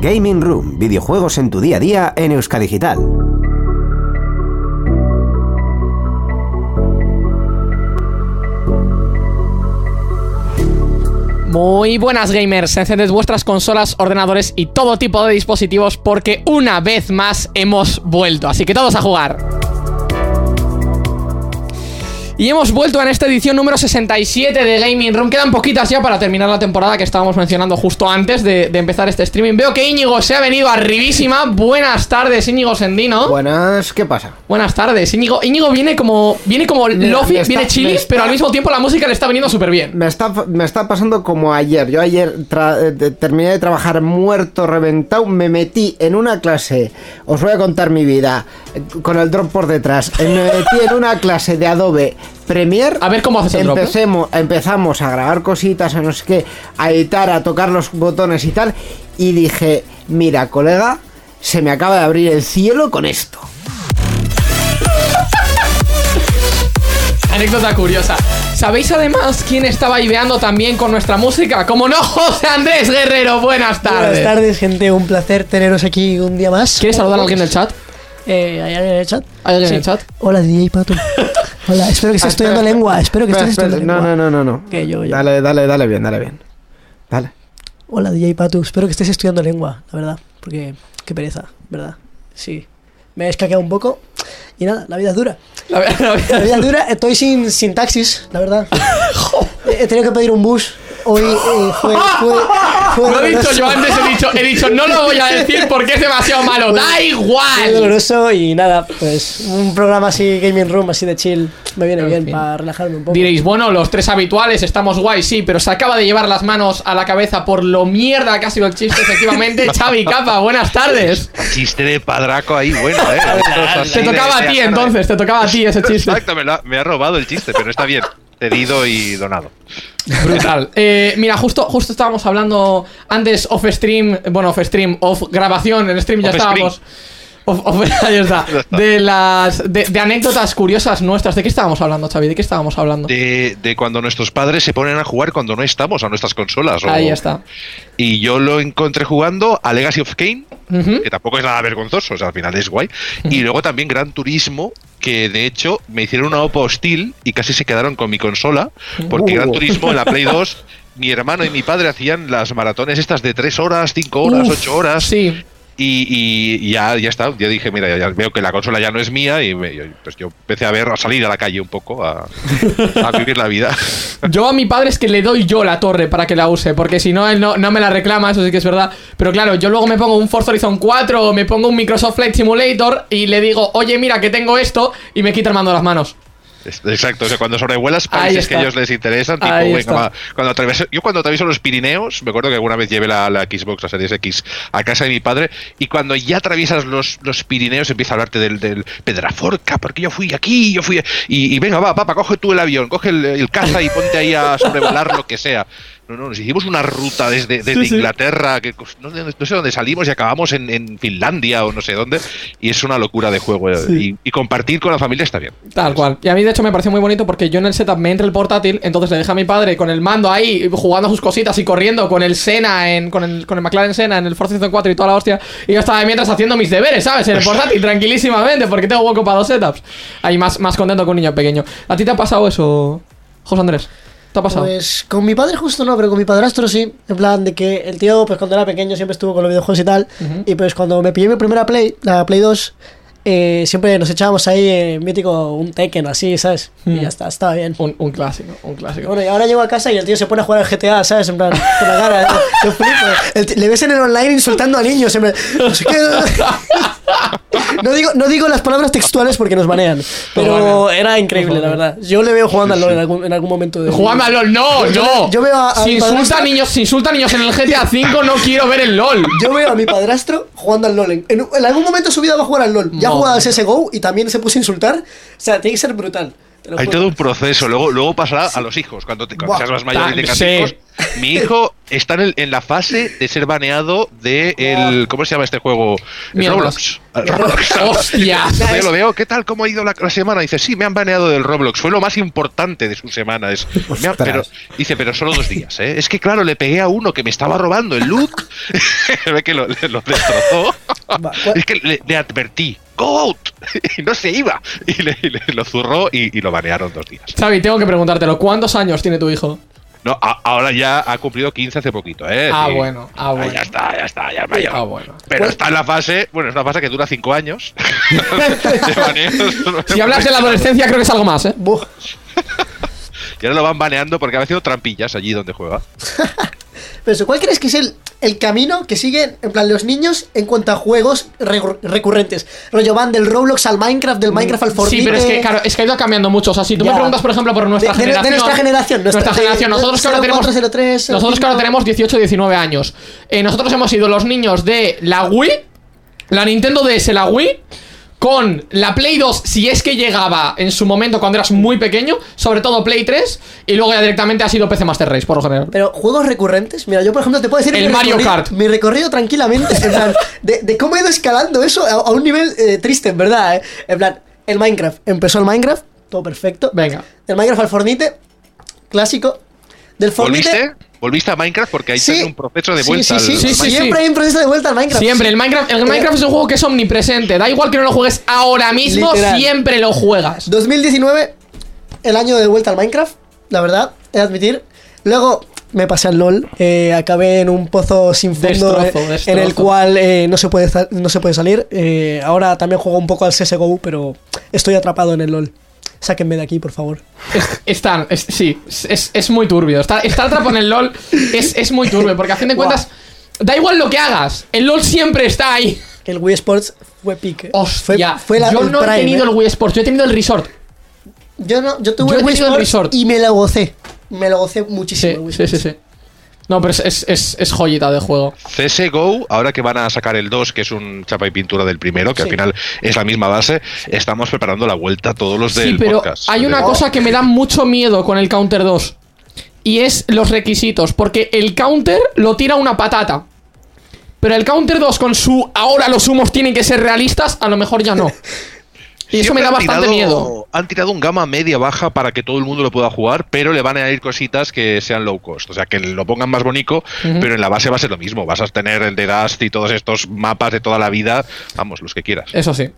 Gaming Room, videojuegos en tu día a día en Euskadigital. Muy buenas, gamers. Encended vuestras consolas, ordenadores y todo tipo de dispositivos porque una vez más hemos vuelto. Así que todos a jugar. Y hemos vuelto en esta edición número 67 de Gaming Room. Quedan poquitas ya para terminar la temporada que estábamos mencionando justo antes de empezar este streaming. Veo que Íñigo se ha venido arribísima. Buenas tardes, Íñigo Sendino. Buenas, ¿qué pasa? Buenas tardes, Íñigo viene como lofi, viene chilly, pero al mismo tiempo la música le está viniendo súper bien. Me está pasando como ayer. Yo ayer terminé de trabajar muerto, reventado. Me metí en una clase, os voy a contar mi vida, con el drop por detrás. Me metí en una clase de Adobe Premiere. A ver cómo haces el drop. Empezamos a grabar cositas, a no sé qué, a editar, a tocar los botones y tal. Y dije, mira, colega, se me acaba de abrir el cielo con esto. Anécdota curiosa. ¿Sabéis además quién estaba ideando también con nuestra música? Como no, José Andrés Guerrero. Buenas tardes. Buenas tardes, gente. Un placer teneros aquí un día más. ¿Quieres saludar a alguien en el chat? ¿Hay alguien en el chat? ¿Hay alguien en el chat? Hola, DJ Pato. Hola, espero que estés estudiando lengua. Espero que estés estudiando lengua. No. Que yo. Dale bien. Dale. Hola, DJ Pato. Espero que estés estudiando lengua, la verdad. Porque qué pereza, ¿verdad? Sí. Me he escaqueado un poco. Y nada, la vida es dura. La vida es dura. Estoy sin taxis, la verdad. He tenido que pedir un bus. Hoy fue lo he dicho yo antes, he dicho no lo voy a decir porque es demasiado malo. Da igual. Fue doloroso y nada, pues un programa así, Gaming Room, así de chill, me viene bien para relajarme un poco. Diréis, bueno, los tres habituales estamos guay, sí, pero se acaba de llevar las manos a la cabeza por lo mierda que ha sido el chiste, efectivamente. Xavi Capa, buenas tardes. Chiste de padraco ahí, bueno, Te tocaba a ti entonces, te tocaba a ti ese chiste. Exacto, me ha robado el chiste, pero está bien. Cedido y donado. Brutal. Mira, justo estábamos hablando antes off grabación, en stream ya estábamos. Ahí está. De anécdotas curiosas nuestras. ¿De qué estábamos hablando, Xavi? ¿De qué estábamos hablando? De cuando nuestros padres se ponen a jugar cuando no estamos a nuestras consolas. Ahí está. Y yo lo encontré jugando a Legacy of Kain, que tampoco es nada vergonzoso, o sea, al final es guay. Y luego también Gran Turismo, que de hecho me hicieron una OPA hostil y casi se quedaron con mi consola, porque Gran Turismo en la Play 2, mi hermano y mi padre hacían las maratones estas de 3 horas, 5 horas, 8 horas. Sí. Y ya está, ya dije, mira, ya veo que la consola ya no es mía y pues yo empecé a salir a la calle un poco, a vivir la vida. Yo a mi padre es que le doy yo la torre para que la use, porque si no, él no me la reclama, eso sí que es verdad. Pero claro, yo luego me pongo un Forza Horizon 4 o me pongo un Microsoft Flight Simulator y le digo, oye, mira que tengo esto, y me quita el mando de las manos. Exacto, o sea, cuando sobrevuelas países que a ellos les interesan, tipo, venga, va. Cuando atravieso los Pirineos, me acuerdo que alguna vez llevé la Xbox, la Series X, a casa de mi padre, y cuando ya atraviesas los Pirineos empieza a hablarte del Pedraforca, porque yo fui aquí, y venga, va, papá, coge tú el avión, coge el caza y ponte ahí a sobrevolar lo que sea. No, nos hicimos una ruta desde Inglaterra, que no sé dónde salimos y acabamos en Finlandia o no sé dónde, y es una locura de juego. Y compartir con la familia está bien. Tal cual. Y a mí de hecho me pareció muy bonito porque yo en el setup me entra el portátil, entonces le deja a mi padre con el mando ahí, jugando a sus cositas y corriendo con el Senna, con el McLaren Senna en el Forza Horizon 4 y toda la hostia, y yo estaba mientras haciendo mis deberes, ¿sabes? En el portátil, tranquilísimamente, porque tengo hueco para 2 setups. Ahí más contento que un niño pequeño. ¿A ti te ha pasado eso, José Andrés? ¿Te ha pasado? Pues con mi padre justo no, pero con mi padrastro sí. En plan de que el tío, pues cuando era pequeño siempre estuvo con los videojuegos y tal. Y pues cuando me pillé mi primera Play, la Play 2, siempre nos echábamos ahí mítico un Tekken así, ¿sabes? Y ya está, estaba bien. Un clásico. Bueno, y ahora llego a casa y el tío se pone a jugar al GTA, ¿sabes? En plan, con la cara, yo flipo. Le ves en el online insultando a niños, siempre. No sé qué. No digo las palabras textuales porque nos banean, pero era increíble, la verdad. Yo le veo jugando al LoL en algún momento de... Jugando al LoL, no. Yo veo a si insulta a niños en el GTA 5, no quiero ver el LoL. Yo veo a mi padrastro jugando al LoL. En algún momento de su vida va a jugar al LoL. Ya ha jugado al CSGO y también se puso a insultar. O sea, tiene que ser brutal. Hay todo un proceso. Luego pasará a los hijos. Cuando seas más mayor y tengas hijos. Mi hijo está en la fase de ser baneado de el... ¿Cómo se llama este juego? Roblox. ¡Hostia! Yo lo veo. ¿Qué tal? ¿Cómo ha ido la semana? Dice, sí, me han baneado del Roblox. Fue lo más importante de su semana. Pero solo 2 días, ¿eh? Es que, claro, le pegué a uno que me estaba robando el loot. Ve que lo destrozó. Es que le advertí. Go out. Y no se iba. Y lo zurró y lo banearon 2 días. Xavi, tengo que preguntártelo. ¿Cuántos años tiene tu hijo? No, ahora ya ha cumplido 15 hace poquito, ¿eh? Sí. Bueno. Ya es mayor. Bueno. Pero está en la fase, es una fase que dura 5 años. Si hablas de la adolescencia, creo que es algo más, ¿eh? Y ahora lo van baneando porque han haciendo trampillas allí donde juega. Pero ¿cuál crees que es el camino que siguen, en plan, los niños en cuanto a juegos recurrentes? Rollo, van del Roblox al Minecraft, del Minecraft al Fortnite. Sí, pero es que ha ido cambiando mucho. O sea, si tú me preguntas, por ejemplo, por nuestra generación. De nuestra generación. Nosotros que ahora tenemos 18, 19 años. Nosotros hemos sido los niños de la Wii, la Nintendo DS, la Wii, con la Play 2, si es que llegaba en su momento cuando eras muy pequeño, sobre todo Play 3, y luego ya directamente ha sido PC Master Race, por lo general. Pero juegos recurrentes, mira, yo por ejemplo te puedo decir el Mario Kart. Mi recorrido tranquilamente, en plan, de cómo he ido escalando eso a un nivel triste, en verdad, En plan, el Minecraft, empezó el Minecraft, todo perfecto. Venga. El Minecraft al Fortnite, clásico. Del Fortnite. ¿Volviste a Minecraft? Porque ahí tiene un proceso de vuelta al Minecraft. Siempre hay un proceso de vuelta al Minecraft. Siempre, el Minecraft es un juego que es omnipresente. Da igual que no lo juegues ahora mismo, literal. Siempre lo juegas. 2019, el año de vuelta al Minecraft, la verdad, he de admitir. Luego me pasé al LOL, acabé en un pozo sin fondo, destrozo. En el cual no se puede salir. Ahora también juego un poco al CSGO, pero estoy atrapado en el LOL. Sáquenme de aquí, por favor. Es muy turbio. Estar atrapado en el LOL es muy turbio, porque a fin de cuentas, da igual lo que hagas, el LOL siempre está ahí. El Wii Sports fue pique. Hostia, yo no he tenido el Wii Sports, yo he tenido el Resort. Yo tuve el Wii Sports y me lo gocé. Me lo gocé muchísimo. Sí. No, pero es joyita de juego. CSGO, ahora que van a sacar el 2, que es un chapa y pintura del primero, que al final es la misma base, estamos preparando la vuelta a todos los del podcast. Hay una cosa que me da mucho miedo con el Counter 2, y es los requisitos, porque el Counter lo tira una patata, pero el Counter 2 con su ahora los humos tienen que ser realistas, a lo mejor ya no. Y eso me da bastante miedo. Han tirado un gama media-baja para que todo el mundo lo pueda jugar, pero le van a añadir cositas que sean low cost. O sea, que lo pongan más bonito, pero en la base va a ser lo mismo. Vas a tener el de Dust y todos estos mapas de toda la vida. Vamos, los que quieras. Eso sí.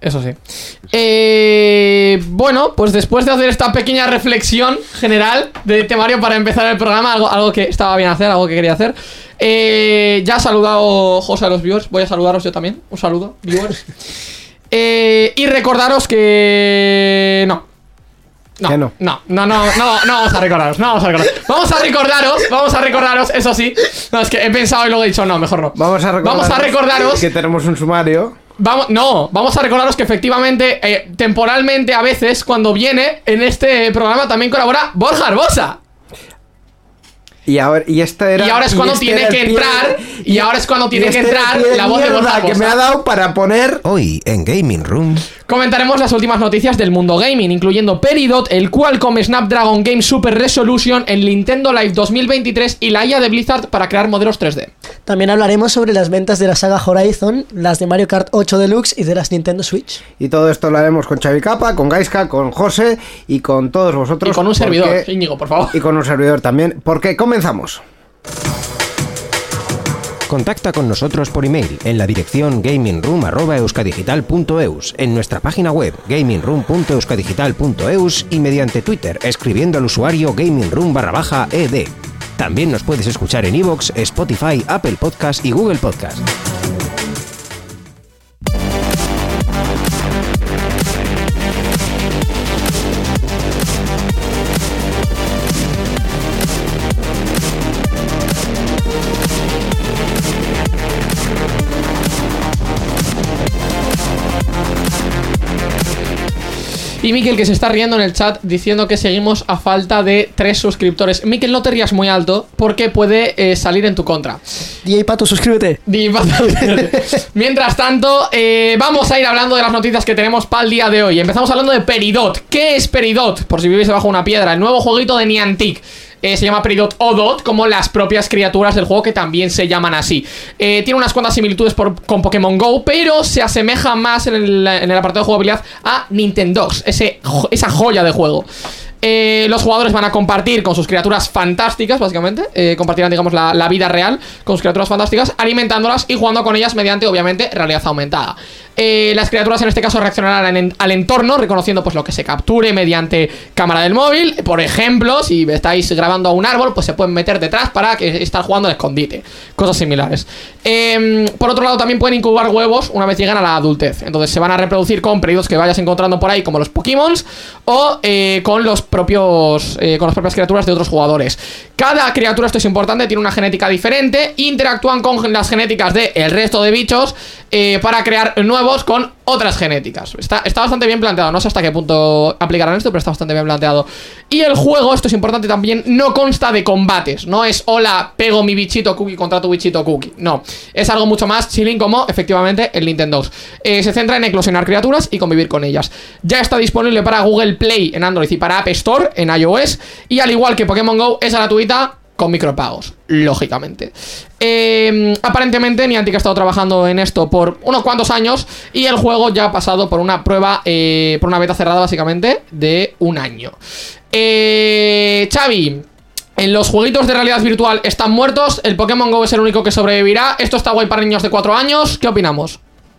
Bueno, pues después de hacer esta pequeña reflexión general de temario para empezar el programa, algo que estaba bien hacer, algo que quería hacer. Ya ha saludado José a los viewers. Voy a saludaros yo también. Un saludo, viewers. Y recordaros que... No, vamos a recordaros. Vamos a recordaros, eso sí. No, es que he pensado y luego he dicho, no, mejor no. Vamos a recordaros que tenemos un sumario. Vamos a recordaros que efectivamente, temporalmente a veces, cuando viene en este programa también colabora Borja Arbosa. Y ahora es cuando tiene que entrar la voz de Borja Arbosa, que me ha dado para poner hoy en Gaming Room. Comentaremos las últimas noticias del mundo gaming, incluyendo Peridot, el Qualcomm Snapdragon Game Super Resolution, el Nintendo Live 2023 y la IA de Blizzard para crear modelos 3D. También hablaremos sobre las ventas de la saga Horizon, las de Mario Kart 8 Deluxe y de las Nintendo Switch. Y todo esto lo haremos con Xavi Capa, con Gaiska, con José y con todos vosotros. Y con un servidor, Íñigo, por favor. Y con un servidor también, porque comenzamos. Contacta con nosotros por email en la dirección gamingroom@euskadigital.eus, en nuestra página web gamingroom.euskadigital.eus y mediante Twitter escribiendo al usuario gamingroom_ed. También nos puedes escuchar en iVoox, Spotify, Apple Podcast y Google Podcast. Y Miquel, que se está riendo en el chat diciendo que seguimos a falta de 3 suscriptores. Miquel, no te rías muy alto porque puede salir en tu contra. DJ Pato, suscríbete. DJ Pato, mientras tanto, vamos a ir hablando de las noticias que tenemos para el día de hoy. Empezamos hablando de Peridot. ¿Qué es Peridot? Por si vivís debajo de una piedra. El nuevo jueguito de Niantic. Se llama Peridot o Dot, como las propias criaturas del juego, que también se llaman así. Tiene unas cuantas similitudes con Pokémon GO, pero se asemeja más en el apartado de jugabilidad a Nintendogs, esa joya de juego. Los jugadores van a compartir con sus criaturas fantásticas, básicamente. Compartirán, digamos, la vida real con sus criaturas fantásticas, alimentándolas y jugando con ellas mediante, obviamente, realidad aumentada. Las criaturas en este caso reaccionarán al entorno, reconociendo pues lo que se capture mediante cámara del móvil. Por ejemplo, si estáis grabando a un árbol, pues se pueden meter detrás para que estar jugando al escondite. Cosas similares. Por otro lado, también pueden incubar huevos una vez llegan a la adultez. Entonces se van a reproducir con Peridots que vayas encontrando por ahí, como los Pokémon, o con las propias criaturas de otros jugadores. Cada criatura, esto es importante, tiene una genética diferente. Interactúan con las genéticas del resto de bichos para crear nuevos con otras genéticas. Está bastante bien planteado. No sé hasta qué punto aplicarán esto, pero está bastante bien planteado. Y el juego, esto es importante también, no consta de combates. No es hola, pego mi bichito cookie contra tu bichito cookie. No, es algo mucho más chilling, como efectivamente el Nintendogs. Se centra en eclosionar criaturas y convivir con ellas. Ya está disponible para Google Play en Android y para App Store en iOS. Y al igual que Pokémon GO, es gratuita con micropagos, lógicamente. Aparentemente Niantic ha estado trabajando en esto por unos cuantos años y el juego ya ha pasado por una prueba, por una beta cerrada básicamente de un año. Xavi, en los jueguitos de realidad virtual están muertos, el Pokémon GO es el único que sobrevivirá. Esto está guay para niños de 4 años. ¿Qué opinamos?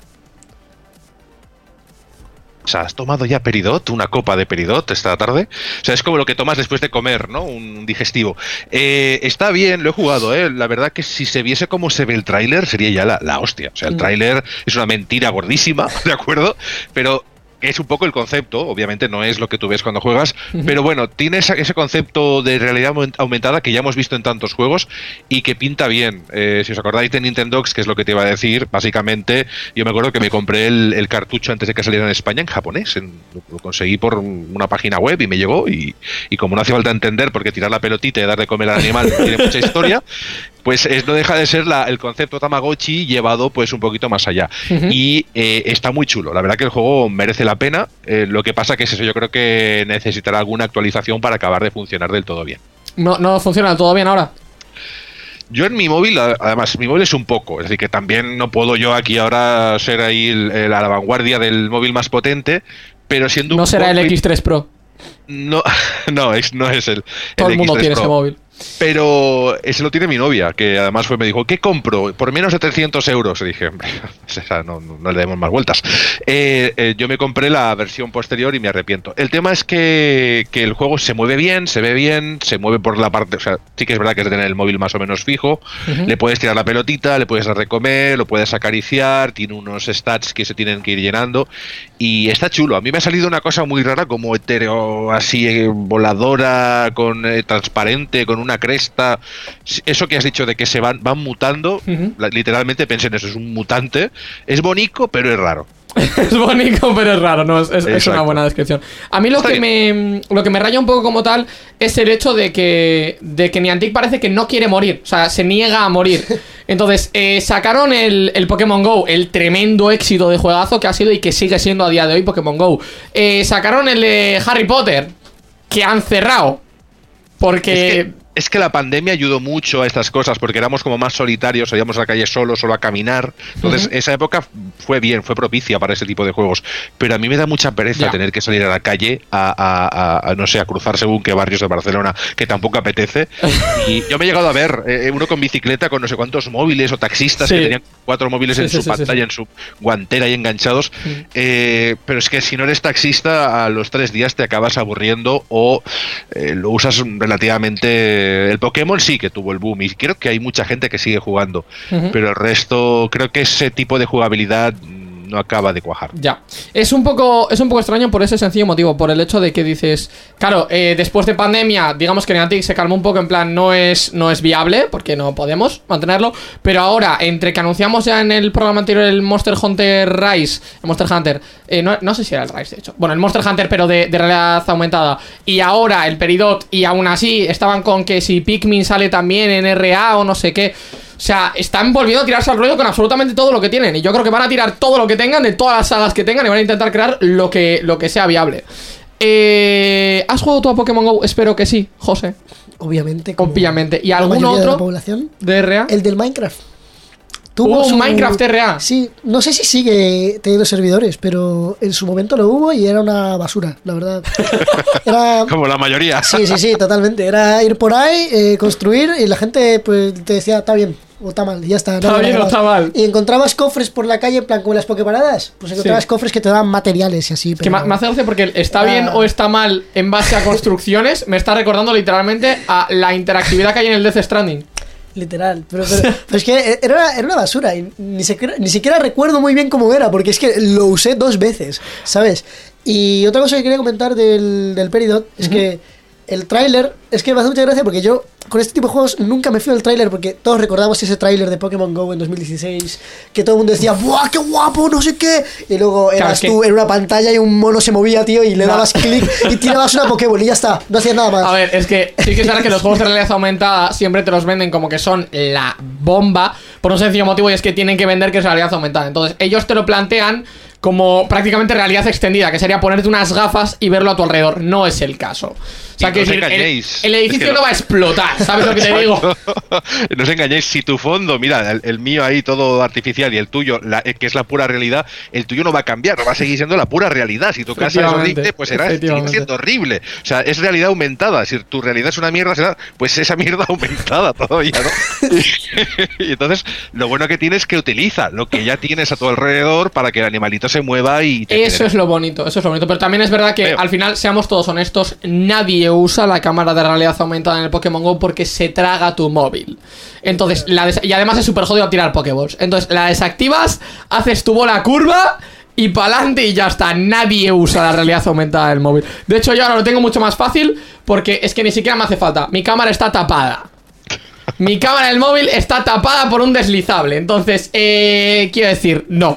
O sea, ¿has tomado ya Peridot? ¿Una copa de Peridot esta tarde? O sea, es como lo que tomas después de comer, ¿no? Un digestivo. Está bien, lo he jugado, ¿eh? La verdad que si se viese cómo se ve el tráiler, sería ya la hostia. O sea, el tráiler es una mentira gordísima, ¿de acuerdo? Pero es un poco el concepto, obviamente no es lo que tú ves cuando juegas, pero bueno, tiene ese concepto de realidad aumentada que ya hemos visto en tantos juegos y que pinta bien. Si os acordáis de Nintendogs, que es lo que te iba a decir, básicamente yo me acuerdo que me compré el cartucho antes de que saliera en España en japonés, lo conseguí por una página web y me llegó y como no hace falta entender porque tirar la pelotita y dar de comer al animal tiene mucha historia, pues no deja de ser el concepto Tamagotchi llevado pues un poquito más allá. Y está muy chulo, la verdad que el juego merece la pena. Lo que pasa que es eso, yo creo que necesitará alguna actualización para acabar de funcionar del todo bien. ¿No funciona del todo bien ahora? Yo en mi móvil, además, mi móvil es un poco, es decir, que también no puedo yo aquí ahora ser ahí a la vanguardia del móvil más potente, pero siendo ¿No será el X3 Pro? No es el Todo el mundo X3 tiene Pro. ese móvil. Pero ese lo tiene mi novia, que además me dijo, ¿qué compro? Por menos de 300 euros. Y dije, no le demos más vueltas. Yo me compré la versión posterior y me arrepiento. El tema es que el juego se mueve bien, se ve bien, se mueve por la parte... O sea, sí que es verdad que es de tener el móvil más o menos fijo. Le puedes tirar la pelotita, le puedes dar de comer, lo puedes acariciar, tiene unos stats que se tienen que ir llenando. Y está chulo. A mí me ha salido una cosa muy rara, como etéreo, así, voladora, transparente, con una cresta. Eso que has dicho de que se van mutando, literalmente pensé en eso, es un mutante. Es bonito, pero es raro. Es bonito, pero es raro, ¿no? Es una buena descripción. A mí lo que me raya un poco como tal es el hecho de que Niantic parece que no quiere morir. O sea, se niega a morir. Entonces, sacaron el Pokémon GO, el tremendo éxito de juegazo que ha sido y que sigue siendo a día de hoy Pokémon GO. Sacaron el de Harry Potter, que han cerrado. Porque... Es que la pandemia ayudó mucho a estas cosas, porque éramos como más solitarios, salíamos a la calle solo a caminar. Entonces, esa época fue propicia para ese tipo de juegos. Pero a mí me da mucha pereza tener que salir a la calle no sé, a cruzar según qué barrios de Barcelona, que tampoco apetece. Y yo me he llegado a ver uno con bicicleta con no sé cuántos móviles o taxistas que tenían 4 móviles en su pantalla, en su guantera y enganchados. Pero es que si no eres taxista, a los 3 días te acabas aburriendo o lo usas relativamente... El Pokémon sí que tuvo el boom y creo que hay mucha gente que sigue jugando, pero el resto creo que ese tipo de jugabilidad no acaba de cuajar. Ya. Es un poco extraño por ese sencillo motivo, por el hecho de que dices, claro, después de pandemia, digamos que Niantic se calmó un poco, en plan, no es viable, porque no podemos mantenerlo, pero ahora, entre que anunciamos ya en el programa anterior el Monster Hunter Rise, el Monster Hunter, no sé si era el Rise, de hecho, bueno, el Monster Hunter, pero de realidad aumentada, y ahora el Peridot, y aún así estaban con que si Pikmin sale también en RA o no sé qué. O sea, están volviendo a tirarse al ruedo con absolutamente todo lo que tienen. Y yo creo que van a tirar todo lo que tengan, de todas las sagas que tengan, y van a intentar crear lo que sea viable. ¿Has jugado tú a Pokémon GO? Espero que sí, José. Obviamente. Obviamente. ¿Y algún otro de la población de RA? El del Minecraft. ¿Hubo un Minecraft RA? Sí, no sé si sigue teniendo servidores, pero en su momento lo hubo y era una basura, la verdad. Era... Como la mayoría. Sí, totalmente. Era ir por ahí, construir, y la gente pues te decía, está bien o está mal, y ya está. Está bien o está mal. Y encontrabas cofres por la calle, en plan como las Poképaradas. Pues encontrabas cofres que te daban materiales y así. Pero... Que me hace gracia porque está bien o está mal en base a construcciones, me está recordando literalmente a la interactividad que hay en el Death Stranding. Literal, pero es que era una basura y ni siquiera recuerdo muy bien cómo era, porque es que lo usé 2 veces, ¿sabes? Y otra cosa que quería comentar del Peridot es que el tráiler, es que me hace mucha gracia porque yo con este tipo de juegos nunca me fío del tráiler, porque todos recordamos ese tráiler de Pokémon GO en 2016 que todo el mundo decía ¡buah, qué guapo, no sé qué! Y luego eras tú en una pantalla y un mono se movía, tío, y le dabas clic y tirabas una Pokéball y ya está, no hacías nada más. A ver, es que sí que es verdad que los juegos de realidad aumentada siempre te los venden como que son la bomba, por un sencillo motivo, y es que tienen que vender que es realidad aumentada. Entonces ellos te lo plantean como prácticamente realidad extendida, que sería ponerte unas gafas y verlo a tu alrededor. No es el caso. O sea, que el edificio no va a explotar, ¿sabes lo que te digo? No os engañéis, si tu fondo, mira, el mío ahí todo artificial y el tuyo, que es la pura realidad, el tuyo no va a cambiar, va a seguir siendo la pura realidad. Si tu casa es horrible, pues será siendo horrible. O sea, es realidad aumentada. Si tu realidad es una mierda, será pues esa mierda aumentada todavía, ¿no? Y entonces, lo bueno que tienes es que utiliza lo que ya tienes a tu alrededor para que el animalito se mueva y eso es lo bonito, pero también es verdad que al final, seamos todos honestos, nadie usa la cámara de realidad aumentada en el Pokémon GO porque se traga tu móvil. Entonces, y además es súper jodido tirar Pokéballs. Entonces, la desactivas, haces tu bola curva y pa'lante y ya está. Nadie usa la realidad aumentada del móvil. De hecho, yo ahora lo tengo mucho más fácil porque es que ni siquiera me hace falta. Mi cámara está tapada. Mi cámara del móvil está tapada por un deslizable. Entonces, quiero decir, no.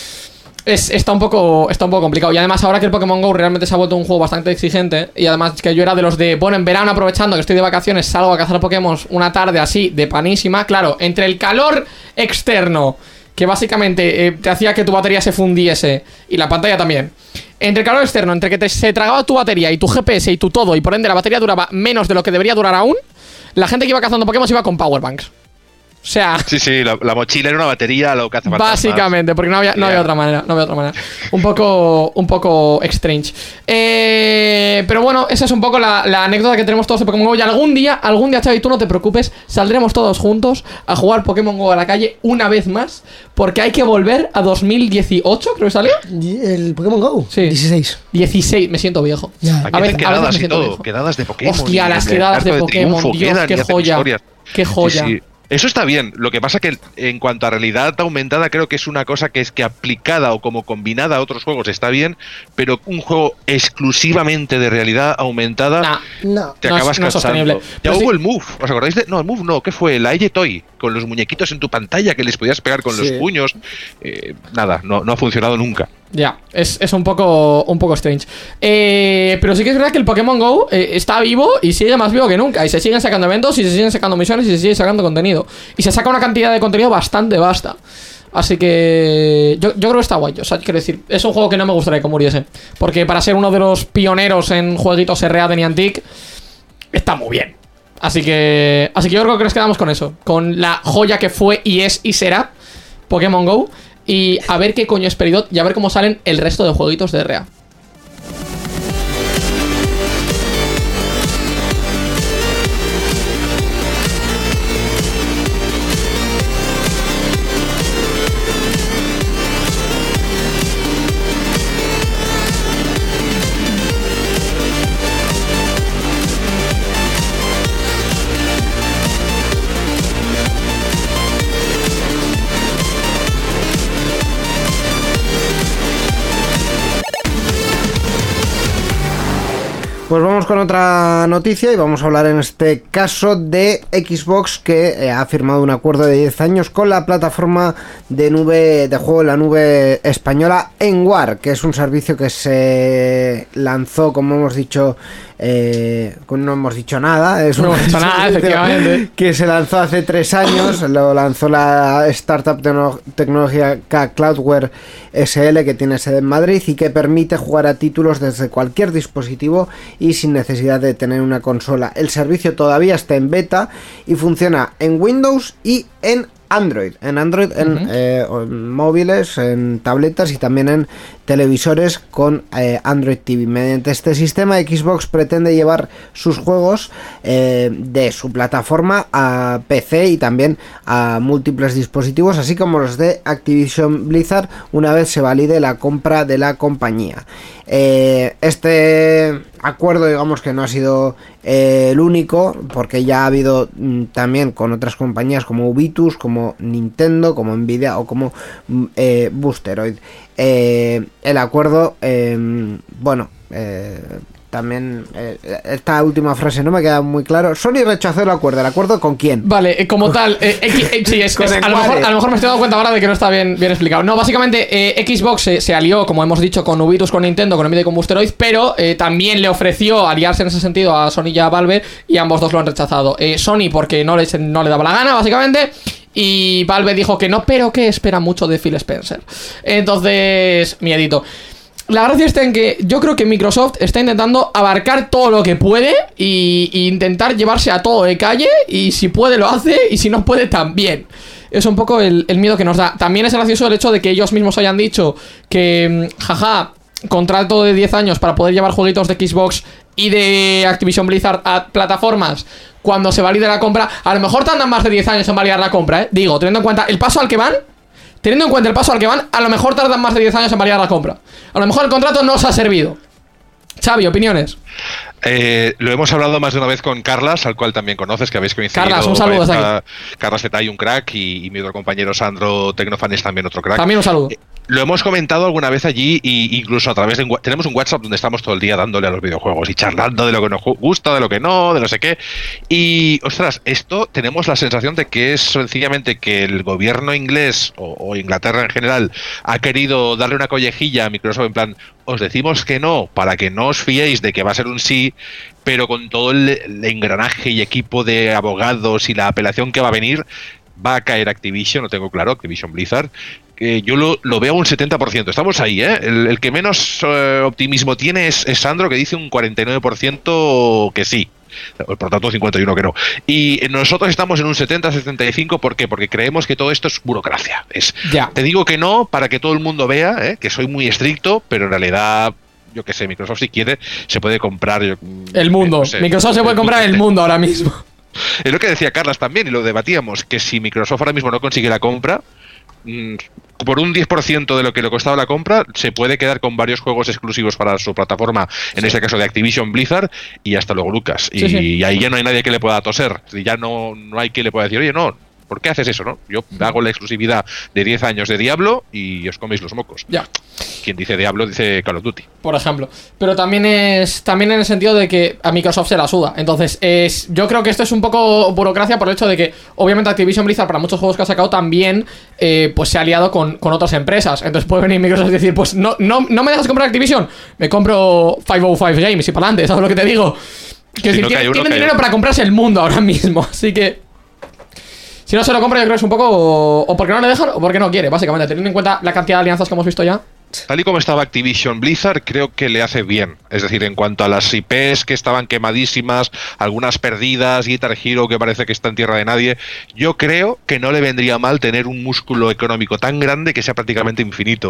Está un poco complicado. Y además ahora que el Pokémon GO realmente se ha vuelto un juego bastante exigente, y además que yo era de los de, bueno, en verano aprovechando que estoy de vacaciones, salgo a cazar Pokémon una tarde así, de panísima. Claro, entre el calor externo, que básicamente te hacía que tu batería se fundiese, y la pantalla también. Entre el calor externo, entre que se tragaba tu batería y tu GPS y tu todo, y por ende la batería duraba menos de lo que debería durar aún, la gente que iba cazando Pokémon iba con powerbanks. O sea... Sí, la mochila era una batería, lo que hace falta. Básicamente, porque no había otra manera. Un poco strange. Pero bueno, esa es un poco la anécdota que tenemos todos de Pokémon GO. Y algún día, Xavi, tú no te preocupes, saldremos todos juntos a jugar Pokémon GO a la calle una vez más, porque hay que volver a 2018, creo que salió. ¿El Pokémon GO? Sí. 16, me siento viejo. Ya. A veces quedadas y todo, viejo. Quedadas de Pokémon. Hostia, las quedadas de Pokémon, Dios, qué joya. Qué joya. Sí. Eso está bien, lo que pasa que en cuanto a realidad aumentada creo que es una cosa que es que aplicada o como combinada a otros juegos está bien, pero un juego exclusivamente de realidad aumentada te acabas cansando. Ya hubo el Move, ¿os acordáis de...? No, el Move no, ¿qué fue? El AJ Toy, con los muñequitos en tu pantalla que les podías pegar con los puños. Nada, no ha funcionado nunca. Ya, es un poco strange. Pero sí que es verdad que el Pokémon GO está vivo y sigue más vivo que nunca. Y se siguen sacando eventos, y se siguen sacando misiones, y se sigue sacando contenido. Y se saca una cantidad de contenido bastante vasta. Así que yo creo que está guay. O sea, quiero decir, es un juego que no me gustaría que muriese, porque para ser uno de los pioneros en jueguitos RA de Niantic, está muy bien. Así que yo creo que nos quedamos con eso, con la joya que fue y es y será Pokémon GO. Y a ver qué coño es Peridot y a ver cómo salen el resto de jueguitos de RA. Pues vamos con otra noticia y vamos a hablar en este caso de Xbox, que ha firmado un acuerdo de 10 años con la plataforma de juego en la nube española Enware, que es un servicio que se lanzó, como hemos dicho, no hemos dicho nada, es no hemos dicho nada, efectivamente, que se lanzó hace 3 años, lo lanzó la startup tecnológica Cloudware SL, que tiene sede en Madrid y que permite jugar a títulos desde cualquier dispositivo y sin necesidad de tener una consola. El servicio todavía está en beta y funciona en Windows y en Android, en móviles, en tabletas y también en televisores con Android TV. Mediante este sistema, Xbox pretende llevar sus juegos de su plataforma a PC y también a múltiples dispositivos, así como los de Activision Blizzard, una vez se valide la compra de la compañía. Este acuerdo, digamos que no ha sido el único, porque ya ha habido también con otras compañías como Ubitus, como Nintendo, como Nvidia o como Boosteroid. El acuerdo, también esta última frase no me queda muy claro. Sony rechazó el acuerdo. ¿El acuerdo con quién? Vale, como tal, sí, a lo mejor me estoy dando cuenta ahora de que no está bien explicado. No, básicamente Xbox se alió, como hemos dicho, con Ubitus, con Nintendo, con Nvidia y con Boosteroid, pero también le ofreció aliarse en ese sentido a Sony y a Valve, y ambos dos lo han rechazado. Sony porque no le daba la gana, básicamente, y Valve dijo que no, pero que espera mucho de Phil Spencer. Entonces, miedito. La gracia está en que yo creo que Microsoft está intentando abarcar todo lo que puede y intentar llevarse a todo de calle, y si puede lo hace y si no puede también. Es un poco el miedo que nos da. También es gracioso el hecho de que ellos mismos hayan dicho que, contrato de 10 años para poder llevar jueguitos de Xbox y de Activision Blizzard a plataformas cuando se valide la compra. A lo mejor tardan más de 10 años en validar la compra, Digo, teniendo en cuenta el paso al que van. A lo mejor tardan más de 10 años en validar la compra. A lo mejor el contrato no os ha servido. Xavi, opiniones. Lo hemos hablado más de una vez con Carlas, al cual también conoces, que habéis coincidido. Carlas, un saludo desde aquí. Carlas Zetay, un crack, y mi otro compañero Sandro Tecnofan es también otro crack. También un saludo. Lo hemos comentado alguna vez allí, y incluso a través de tenemos un WhatsApp donde estamos todo el día dándole a los videojuegos y charlando de lo que nos gusta, de lo que no, de no sé qué. Y, ostras, esto tenemos la sensación de que es sencillamente que el gobierno inglés o Inglaterra en general ha querido darle una collejilla a Microsoft en plan, os decimos que no para que no os fiéis de que va a ser un sí, pero con todo el engranaje y equipo de abogados y la apelación que va a venir, va a caer Activision, lo tengo claro, Activision Blizzard. Yo lo veo un 70%. Estamos ahí, ¿eh? El que menos optimismo tiene es Sandro, que dice un 49% que sí. Por tanto, 51% que no. Y nosotros estamos en un 70-75%. ¿Por qué? Porque creemos que todo esto es burocracia. Te digo que no para que todo el mundo vea que soy muy estricto, pero en realidad, yo qué sé, Microsoft, si quiere, se puede comprar el mundo. No sé, Microsoft se puede comprar el mundo ahora mismo. Es lo que decía Carlas también, y lo debatíamos, que si Microsoft ahora mismo no consigue la compra, por un 10% de lo que le costaba la compra, se puede quedar con varios juegos exclusivos para su plataforma, en este caso de Activision Blizzard, y hasta luego, Lucas. Y ahí ya no hay nadie que le pueda toser. Ya no hay quien le pueda decir, oye, no, ¿por qué haces eso, no? Yo hago la exclusividad de 10 años de Diablo y os coméis los mocos. Ya. Quien dice Diablo dice Call of Duty, por ejemplo. Pero también en el sentido de que a Microsoft se la suda. Entonces, yo creo que esto es un poco burocracia por el hecho de que, obviamente, Activision Blizzard, para muchos juegos que ha sacado, también pues se ha aliado con otras empresas. Entonces puede venir Microsoft y decir, pues no me dejas comprar Activision, me compro 505 Games y para adelante, ¿sabes lo que te digo? Que si tienen dinero para comprarse el mundo ahora mismo. Así que, si no se lo compra, yo creo que es un poco o porque no le dejan o porque no quiere, básicamente, teniendo en cuenta la cantidad de alianzas que hemos visto ya. Tal y como estaba Activision Blizzard, creo que le hace bien. Es decir, en cuanto a las IPs que estaban quemadísimas, algunas perdidas, Guitar Hero que parece que está en tierra de nadie, yo creo que no le vendría mal tener un músculo económico tan grande que sea prácticamente infinito.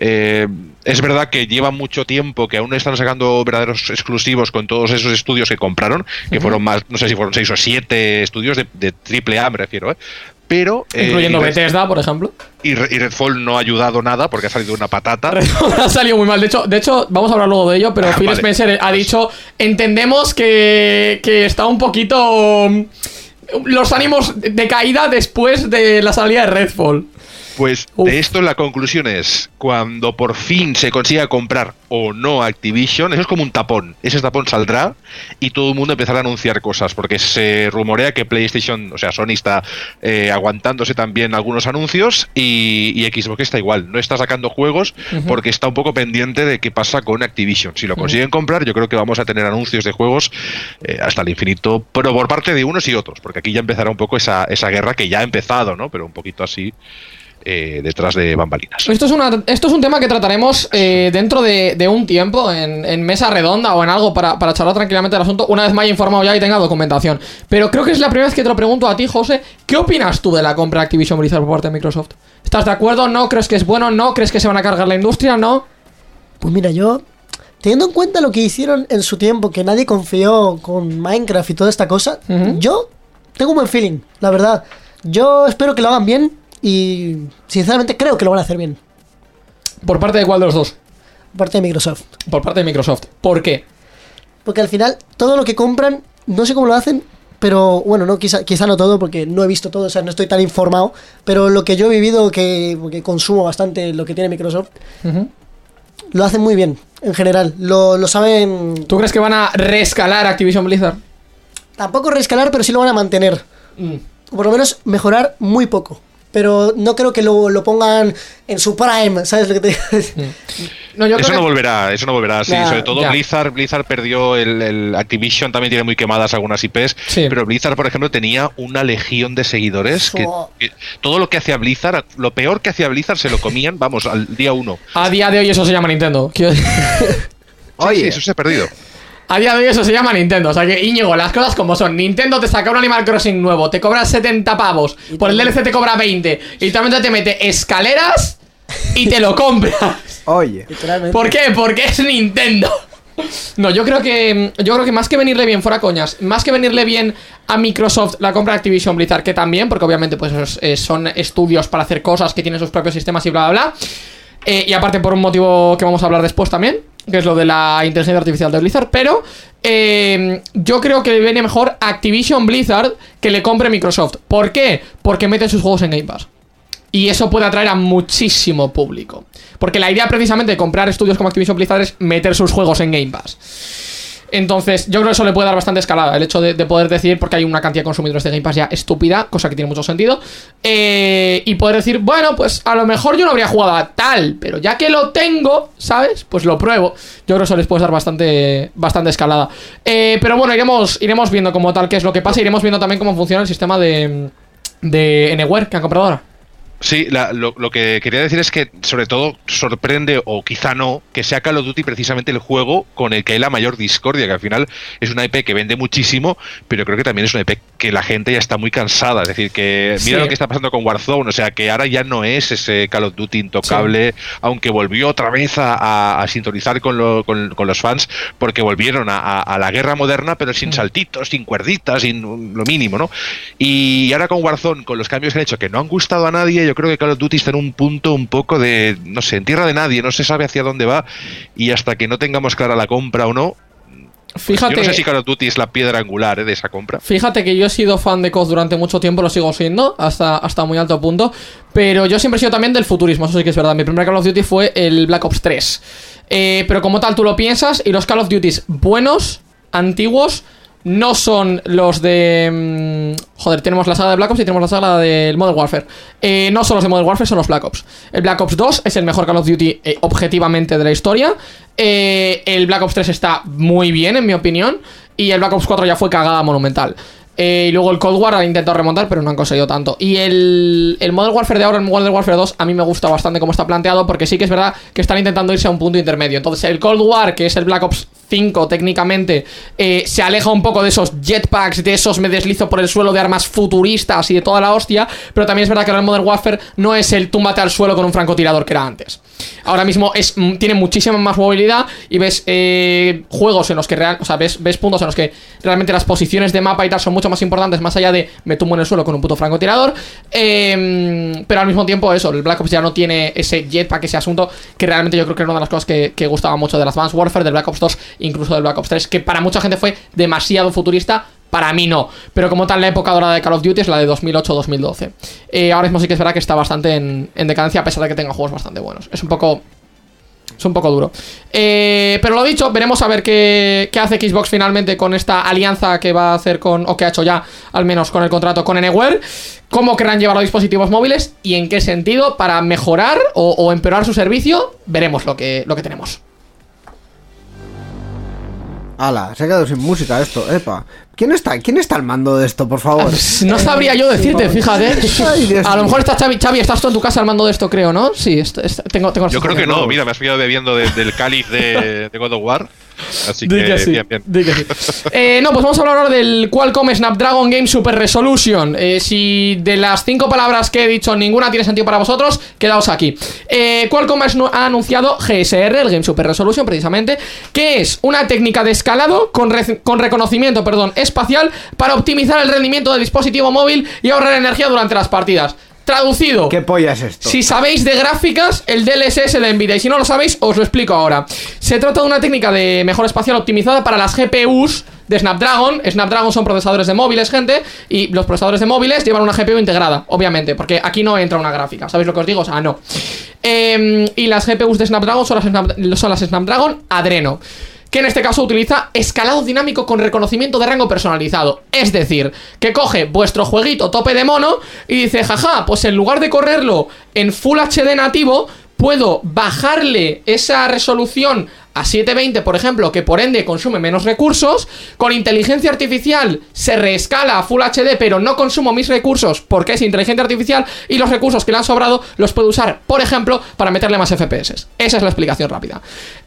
Es verdad que lleva mucho tiempo que aún están sacando verdaderos exclusivos con todos esos estudios que compraron, que fueron más, no sé si fueron 6 o 7 estudios de AAA, me refiero, pero incluyendo Bethesda, por ejemplo. Y Redfall no ha ayudado nada porque ha salido una patata. Redfall ha salido muy mal. De hecho, vamos a hablar luego de ello, pero Phil Spencer ha dicho, entendemos que está un poquito los ánimos de caída después de la salida de Redfall. Pues de esto la conclusión es, cuando por fin se consiga comprar o no Activision, eso es como un tapón. Ese tapón saldrá y todo el mundo empezará a anunciar cosas, porque se rumorea que PlayStation, o sea, Sony está aguantándose también algunos anuncios y Xbox está igual. No está sacando juegos porque está un poco pendiente de qué pasa con Activision. Si lo consiguen comprar, yo creo que vamos a tener anuncios de juegos hasta el infinito, pero por parte de unos y otros, porque aquí ya empezará un poco esa guerra que ya ha empezado, ¿no? Pero un poquito así detrás de bambalinas. Esto es un tema que trataremos dentro de un tiempo en mesa redonda o en algo para charlar tranquilamente del asunto, una vez me haya informado ya y tenga documentación. Pero creo que es la primera vez que te lo pregunto a ti, José. ¿Qué opinas tú de la compra de Activision Blizzard por parte de Microsoft? ¿Estás de acuerdo? ¿No crees que es bueno? ¿No crees que se van a cargar la industria? ¿No? Pues mira, yo, teniendo en cuenta lo que hicieron en su tiempo, que nadie confió con Minecraft y toda esta cosa, yo tengo un buen feeling, la verdad. Yo espero que lo hagan bien y sinceramente creo que lo van a hacer bien. ¿Por parte de cuál de los dos? Por parte de Microsoft. Por parte de Microsoft. ¿Por qué? Porque al final todo lo que compran, no sé cómo lo hacen, pero bueno, no, quizá no todo, porque no he visto todo, o sea, no estoy tan informado, pero lo que yo he vivido, porque consumo bastante lo que tiene Microsoft, lo hacen muy bien, en general, lo saben. ¿Tú crees que van a reescalar Activision Blizzard? Tampoco reescalar, pero sí lo van a mantener. O por lo menos mejorar muy poco. Pero no creo que lo pongan en su prime, ¿sabes lo que te digo? No, eso no volverá, sí, sobre todo Blizzard perdió el Activision, también tiene muy quemadas algunas IPs, pero Blizzard, por ejemplo, tenía una legión de seguidores que todo lo que hacía Blizzard, lo peor que hacía Blizzard se lo comían, vamos, al día 1. A día de hoy eso se llama Nintendo. Oye, eso se ha perdido. A día de hoy eso se llama Nintendo. O sea que, Íñigo, las cosas como son. Nintendo te saca un Animal Crossing nuevo, te cobra 70 pavos, por el DLC te cobra 20 y también te mete escaleras y te lo compras. Oye, ¿por qué? Porque es Nintendo. No, yo creo que más que venirle bien, fuera coñas, más que venirle bien a Microsoft la compra de Activision Blizzard, que también, porque obviamente pues son estudios para hacer cosas que tienen sus propios sistemas y bla bla bla. Y aparte por un motivo que vamos a hablar después también, que es lo de la inteligencia artificial de Blizzard. Pero yo creo que le viene mejor a Activision Blizzard que le compre Microsoft. ¿Por qué? Porque mete sus juegos en Game Pass. Y eso puede atraer a muchísimo público. Porque la idea precisamente de comprar estudios como Activision Blizzard es meter sus juegos en Game Pass. Entonces, yo creo que eso le puede dar bastante escalada. El hecho de poder decir, porque hay una cantidad de consumidores de Game Pass ya estúpida, cosa que tiene mucho sentido. Y poder decir, bueno, pues a lo mejor yo no habría jugado a tal, pero ya que lo tengo, ¿sabes? Pues lo pruebo. Yo creo que eso les puede dar bastante escalada. Pero bueno, iremos viendo como tal qué es lo que pasa. Iremos viendo también cómo funciona el sistema de Anywhere que han comprado ahora. Sí, lo que quería decir es que sobre todo sorprende, o quizá no, que sea Call of Duty precisamente el juego con el que hay la mayor discordia, que al final es una IP que vende muchísimo, pero creo que también es una IP que la gente ya está muy cansada. Es decir, que mira lo que está pasando con Warzone, o sea, que ahora ya no es ese Call of Duty intocable, aunque volvió otra vez a sintonizar con los fans, porque volvieron a la guerra moderna, pero sin saltitos, sin cuerditas, sin lo mínimo, ¿no? Y ahora con Warzone, con los cambios que han hecho, que no han gustado a nadie, yo creo que Call of Duty está en un punto un poco de, no sé, en tierra de nadie, no se sabe hacia dónde va, y hasta que no tengamos clara la compra o no, fíjate, yo no sé si Call of Duty es la piedra angular de esa compra. Fíjate que yo he sido fan de COD durante mucho tiempo, lo sigo siendo, hasta muy alto punto, pero yo siempre he sido también del futurismo, eso sí que es verdad. Mi primer Call of Duty fue el Black Ops 3. Pero como tal, tú lo piensas, y los Call of Duty buenos, antiguos, no son los de... tenemos la saga de Black Ops y tenemos la saga del Modern Warfare. No son los de Modern Warfare, son los Black Ops. El Black Ops 2 es el mejor Call of Duty objetivamente de la historia. El Black Ops 3 está muy bien, en mi opinión. Y el Black Ops 4 ya fue cagada monumental. Y luego el Cold War ha intentado remontar, pero no han conseguido tanto. Y el Modern Warfare de ahora, el Modern Warfare 2, a mí me gusta bastante cómo está planteado, porque sí que es verdad que están intentando irse a un punto intermedio. Entonces el Cold War, que es el Black Ops 5 técnicamente, se aleja un poco de esos jetpacks, de esos me deslizo por el suelo de armas futuristas y de toda la hostia. Pero también es verdad que ahora el Modern Warfare no es el túmbate al suelo con un francotirador que era antes. Ahora mismo tiene muchísima más movilidad y ves juegos en los que ves puntos en los que realmente las posiciones de mapa y tal son mucho más importantes, más allá de me tumbo en el suelo con un puto francotirador. Pero al mismo tiempo eso, el Black Ops ya no tiene ese jetpack, ese asunto, que realmente yo creo que era una de las cosas que gustaba mucho del Advanced Warfare, del Black Ops 2, incluso del Black Ops 3, que para mucha gente fue demasiado futurista, Para mí no, pero como tal la época dorada de Call of Duty es la de 2008-2012. Ahora mismo sí que es verdad que está bastante en decadencia, a pesar de que tenga juegos bastante buenos. Es un poco duro. Pero lo dicho, veremos a ver qué hace Xbox finalmente con esta alianza que va a hacer o que ha hecho ya, al menos con el contrato con Anywhere. Cómo querrán llevar los dispositivos móviles y en qué sentido para mejorar o empeorar su servicio. Veremos lo que tenemos. Ala, se ha quedado sin música esto, epa. ¿Quién está al mando de esto, por favor? No sabría yo decirte, fíjate. Ay, a lo mejor está Xavi, estás tú en tu casa al mando de esto, creo, ¿no? Sí, tengo yo creo que no, mira, me has pillado bebiendo del cáliz de God of War. Así que sí, bien. No, pues vamos a hablar ahora del Qualcomm Snapdragon Game Super Resolution. Si de las 5 palabras que he dicho ninguna tiene sentido para vosotros, quedaos aquí. Qualcomm ha anunciado GSR, el Game Super Resolution, precisamente, que es una técnica de escalado con reconocimiento, espacial para optimizar el rendimiento del dispositivo móvil y ahorrar energía durante las partidas. Traducido. ¿Qué polla es esto? Si sabéis de gráficas, el DLSS de Nvidia. Y si no lo sabéis, os lo explico ahora. Se trata de una técnica de mejora espacial optimizada para las GPUs de Snapdragon. Snapdragon son procesadores de móviles, gente. Y los procesadores de móviles llevan una GPU integrada, obviamente, porque aquí no entra una gráfica. ¿Sabéis lo que os digo? O sea, no. Y las GPUs de Snapdragon son las Snapdragon Adreno, que en este caso utiliza escalado dinámico con reconocimiento de rango personalizado. Es decir, que coge vuestro jueguito tope de mono y dice, jaja, pues en lugar de correrlo en Full HD nativo, puedo bajarle esa resolución a 720, por ejemplo, que por ende consume menos recursos. Con inteligencia artificial se reescala a Full HD, pero no consumo mis recursos porque es inteligencia artificial, y los recursos que le han sobrado los puedo usar, por ejemplo, para meterle más FPS. Esa es la explicación rápida.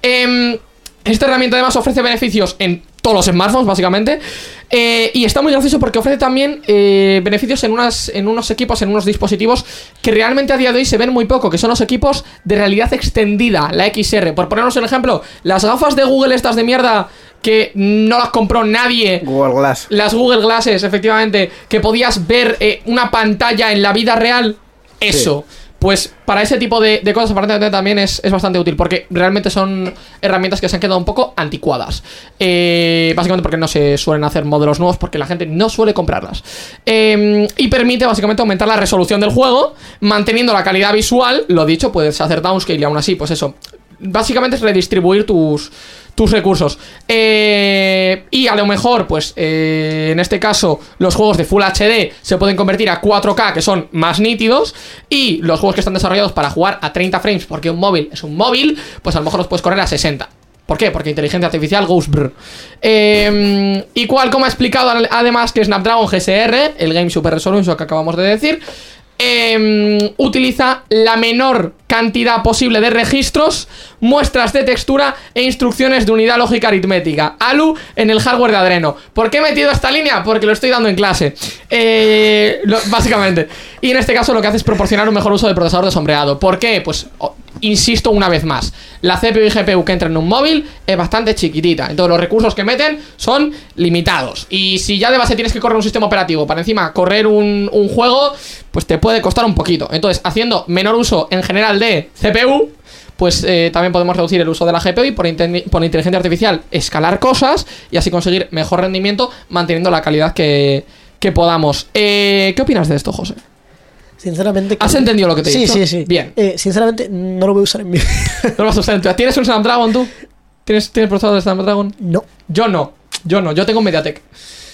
Esta herramienta además ofrece beneficios en todos los smartphones, básicamente, y está muy gracioso porque ofrece también beneficios en unos equipos, en unos dispositivos que realmente a día de hoy se ven muy poco, que son los equipos de realidad extendida, la XR. Por ponernos un ejemplo, las gafas de Google estas de mierda que no las compró nadie, Google Glass. Las Google Glasses, efectivamente, que podías ver una pantalla en la vida real, eso. Sí. Pues para ese tipo de cosas aparentemente también es bastante útil, porque realmente son herramientas que se han quedado un poco anticuadas, básicamente porque no se suelen hacer modelos nuevos, porque la gente no suele comprarlas, y permite básicamente aumentar la resolución del juego manteniendo la calidad visual. Lo dicho, puedes hacer downscale y aún así, pues eso, básicamente es redistribuir tus recursos, y a lo mejor pues en este caso los juegos de Full HD se pueden convertir a 4K, que son más nítidos, y los juegos que están desarrollados para jugar a 30 frames, porque un móvil es un móvil, pues a lo mejor los puedes correr a 60. ¿Por qué? Porque inteligencia artificial goes brr. Y Qualcomm ha explicado además que Snapdragon GSR, el Game Super Resolution que acabamos de decir, utiliza la menor cantidad posible de registros, muestras de textura e instrucciones de unidad lógica aritmética, ALU, en el hardware de Adreno. ¿Por qué he metido esta línea? Porque lo estoy dando en clase, básicamente. Y en este caso lo que hace es proporcionar un mejor uso del procesador de sombreado. ¿Por qué? Pues insisto una vez más, la CPU y GPU que entra en un móvil es bastante chiquitita, entonces los recursos que meten son limitados, y si ya de base tienes que correr un sistema operativo para encima correr un juego, pues te puede costar un poquito. Entonces, haciendo menor uso en general de CPU, pues también podemos reducir el uso de la GPU y por inteligencia artificial escalar cosas y así conseguir mejor rendimiento manteniendo la calidad que podamos. ¿Qué opinas de esto, José? Sinceramente... ¿Has entendido lo que te he dicho? Sí. Bien. Sinceramente, no lo voy a usar en mi... No lo vas a usar en tu... ¿Tienes un Snapdragon tú? ¿Tienes procesador de Snapdragon? No. Yo no. Yo tengo un MediaTek.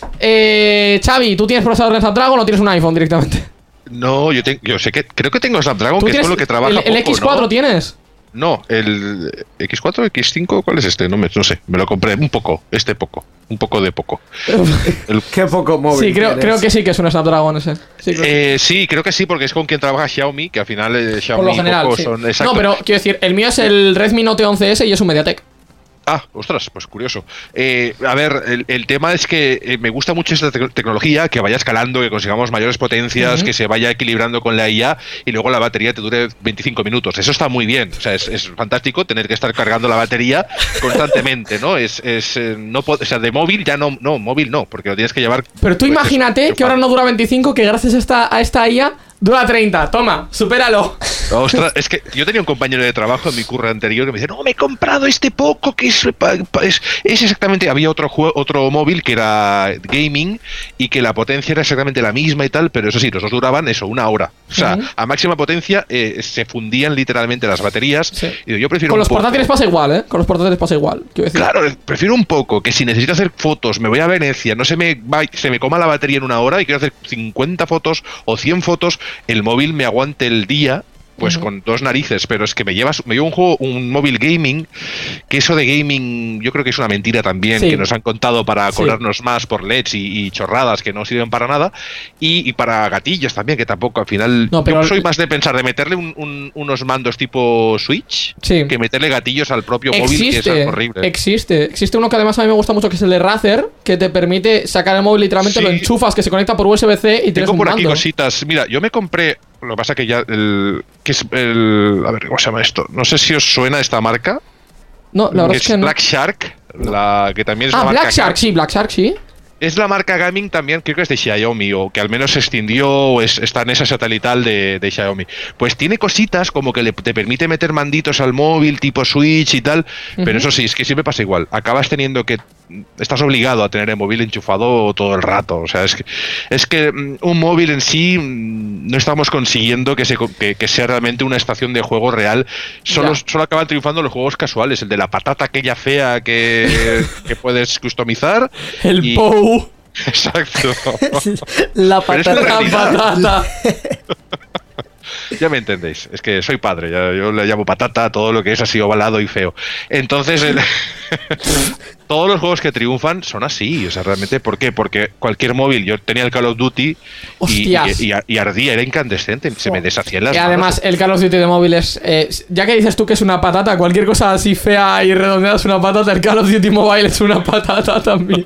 Xavi, ¿tú tienes procesador de Snapdragon o tienes un iPhone directamente? No, yo sé que... Creo que tengo Snapdragon, que es con lo que trabaja ¿El poco, X4 ¿no? ¿Tienes? No, el X4, X5, ¿cuál es este? No sé, me lo compré un poco, un poco de poco. Qué poco móvil. Sí, creo que sí que es un Snapdragon ese. Sí, creo que sí, porque es con quien trabaja Xiaomi, que al final Xiaomi por lo general, poco sí. son... Exacto. No, pero quiero decir, el mío es el Redmi Note 11S y es un MediaTek. Ah, ostras, pues curioso. A ver, el tema es que me gusta mucho esta tecnología, que vaya escalando, que consigamos mayores potencias, que se vaya equilibrando con la IA y luego la batería te dure 25 minutos. Eso está muy bien. O sea, es fantástico tener que estar cargando la batería constantemente, ¿no? O sea, de móvil ya móvil no, porque lo tienes que llevar. Pero tú imagínate que ahora no dura 25, que gracias a esta IA Dura 30, toma, supéralo. Ostras, es que yo tenía un compañero de trabajo en mi curro anterior que me decía, no, me he comprado este Poco que es exactamente, había otro móvil que era gaming y que la potencia era exactamente la misma y tal, pero eso sí, los dos duraban eso, 1 hora. O sea, a máxima potencia se fundían literalmente las baterías. Sí. Y yo prefiero con los portátiles pasa igual, ¿eh? Con los portátiles pasa igual. Claro, prefiero un Poco que si necesito hacer fotos, me voy a Venecia, no se me coma la batería en 1 hora y quiero hacer 50 fotos o 100 fotos, el móvil me aguante el día, pues con 2 narices, pero es que me llevo un móvil gaming, que eso de gaming yo creo que es una mentira también, que nos han contado para cobrarnos más por LEDs y chorradas que no sirven para nada, y para gatillos también, que tampoco al final, no, pero yo soy más de pensar de meterle unos mandos tipo Switch, que meterle gatillos al propio móvil, que es horrible. Existe uno que además a mí me gusta mucho, que es el de Razer, que te permite sacar el móvil, literalmente lo enchufas, que se conecta por USB-C y tienes un mando. Tengo por aquí cositas, mira, yo me compré. Lo que pasa que ya a ver, ¿cómo se llama esto? No sé si os suena esta marca. No, la verdad es que no. Black Shark, que también es una marca. Black Shark, sí. Es la marca gaming también, creo que es de Xiaomi, o que al menos se extendió o está en esa satelital de Xiaomi. Pues tiene cositas como que te permite meter manditos al móvil, tipo Switch y tal, pero eso sí, es que siempre pasa igual. Acabas teniendo que... Estás obligado a tener el móvil enchufado todo el rato. O sea, es que un móvil en sí no estamos consiguiendo que sea realmente una estación de juego real. Solo acaban triunfando los juegos casuales. El de la patata aquella fea que puedes customizar. El POU. Exacto. La patata. Ya me entendéis, es que soy padre, yo le llamo patata a todo lo que es así ovalado y feo. Entonces, todos los juegos que triunfan son así, o sea, realmente, ¿por qué? Porque cualquier móvil, yo tenía el Call of Duty y ardía, era incandescente, se me deshacían las manos. Y además, el Call of Duty de móvil es, ya que dices tú que es una patata, cualquier cosa así fea y redondeada es una patata, el Call of Duty Mobile es una patata también.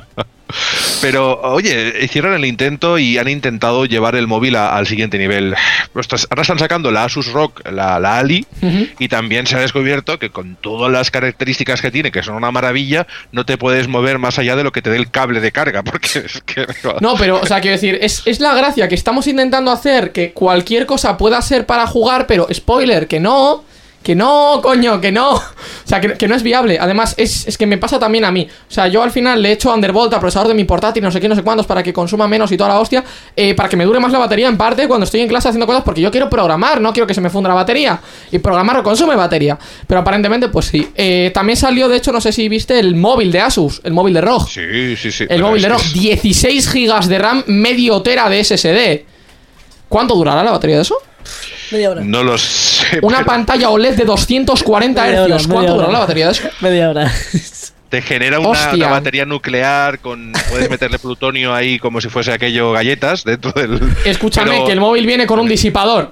Pero, oye, hicieron el intento y han intentado llevar el móvil al siguiente nivel. Ahora están sacando la Asus ROG, la Ali, y también se ha descubierto que con todas las características que tiene, que son una maravilla, no te puedes mover más allá de lo que te dé el cable de carga, porque es que... No, pero, o sea, quiero decir, es la gracia que estamos intentando hacer que cualquier cosa pueda ser para jugar, pero, spoiler, que no... Que no, coño, que no. O sea, que no es viable. Además, es que me pasa también a mí. O sea, yo al final le he hecho Undervolt al procesador de mi portátil, no sé qué, no sé cuántos, para que consuma menos y toda la hostia, para que me dure más la batería en parte cuando estoy en clase haciendo cosas, porque yo quiero programar, no quiero que se me funda la batería. Y programar consume batería. Pero aparentemente, pues sí. También salió, de hecho, no sé si viste el móvil de Asus, el móvil de ROG. Sí. El móvil de ROG, 16 GB de RAM, medio tera de SSD. ¿Cuánto durará la batería de eso? Media hora. No lo sé. Una pantalla OLED de 240 Hz. ¿Cuánto durará la batería de eso? Media hora. Te genera una batería nuclear puedes meterle plutonio ahí como si fuese aquello galletas dentro del... Escúchame, que el móvil viene con un disipador.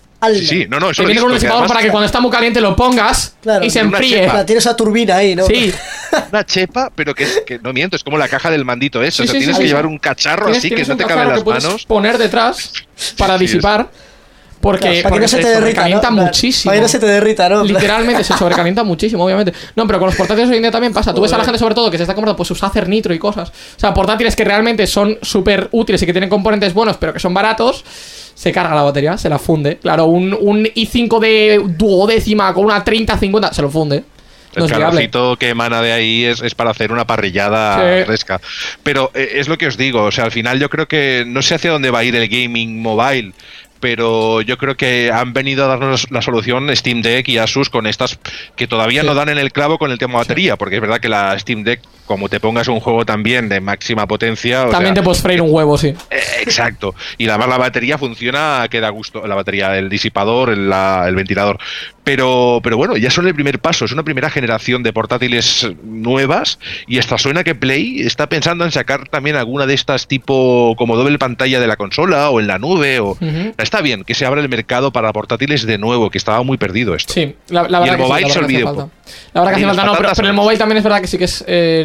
Sí, no, eso que viene con un disipador para que cuando está muy caliente lo pongas y se enfríe. Tienes esa turbina ahí, ¿no? Sí. Una chepa, pero que no miento, es como la caja del mandito eso. O sea, tienes que llevar un cacharro así que no te cabe en las manos. Poner detrás para disipar. Porque no se te sobrecalienta muchísimo. Para que no se te derrita, ¿no? Literalmente se sobrecalienta muchísimo, obviamente. No, pero con los portátiles hoy en día también pasa. Tú ves a la gente, sobre todo, que se está comprando pues sus Acer Nitro y cosas. O sea, portátiles que realmente son súper útiles y que tienen componentes buenos, pero que son baratos. Se carga la batería, se la funde. Claro, un i5 de duodécima con una 30-50 se lo funde. El calorcito que emana de ahí es para hacer una parrillada fresca. Pero es lo que os digo, o sea, al final yo creo que no sé hacia dónde va a ir el gaming mobile, pero yo creo que han venido a darnos la solución Steam Deck y Asus con estas que todavía no dan en el clavo con el tema batería, porque es verdad que la Steam Deck, como te pongas un juego también de máxima potencia... También te puedes freír un huevo, sí. Exacto. Y además la batería funciona, que da gusto, la batería, el disipador, el ventilador. Pero bueno, ya son el primer paso, es una primera generación de portátiles nuevas y hasta suena que Play está pensando en sacar también alguna de estas tipo como doble pantalla de la consola o en la nube. Está bien que se abra el mercado para portátiles de nuevo, que estaba muy perdido esto. Sí, la verdad y el que mobile sí, se olvide un poco. La verdad que hace falta, no, pero el mobile también es verdad que sí que es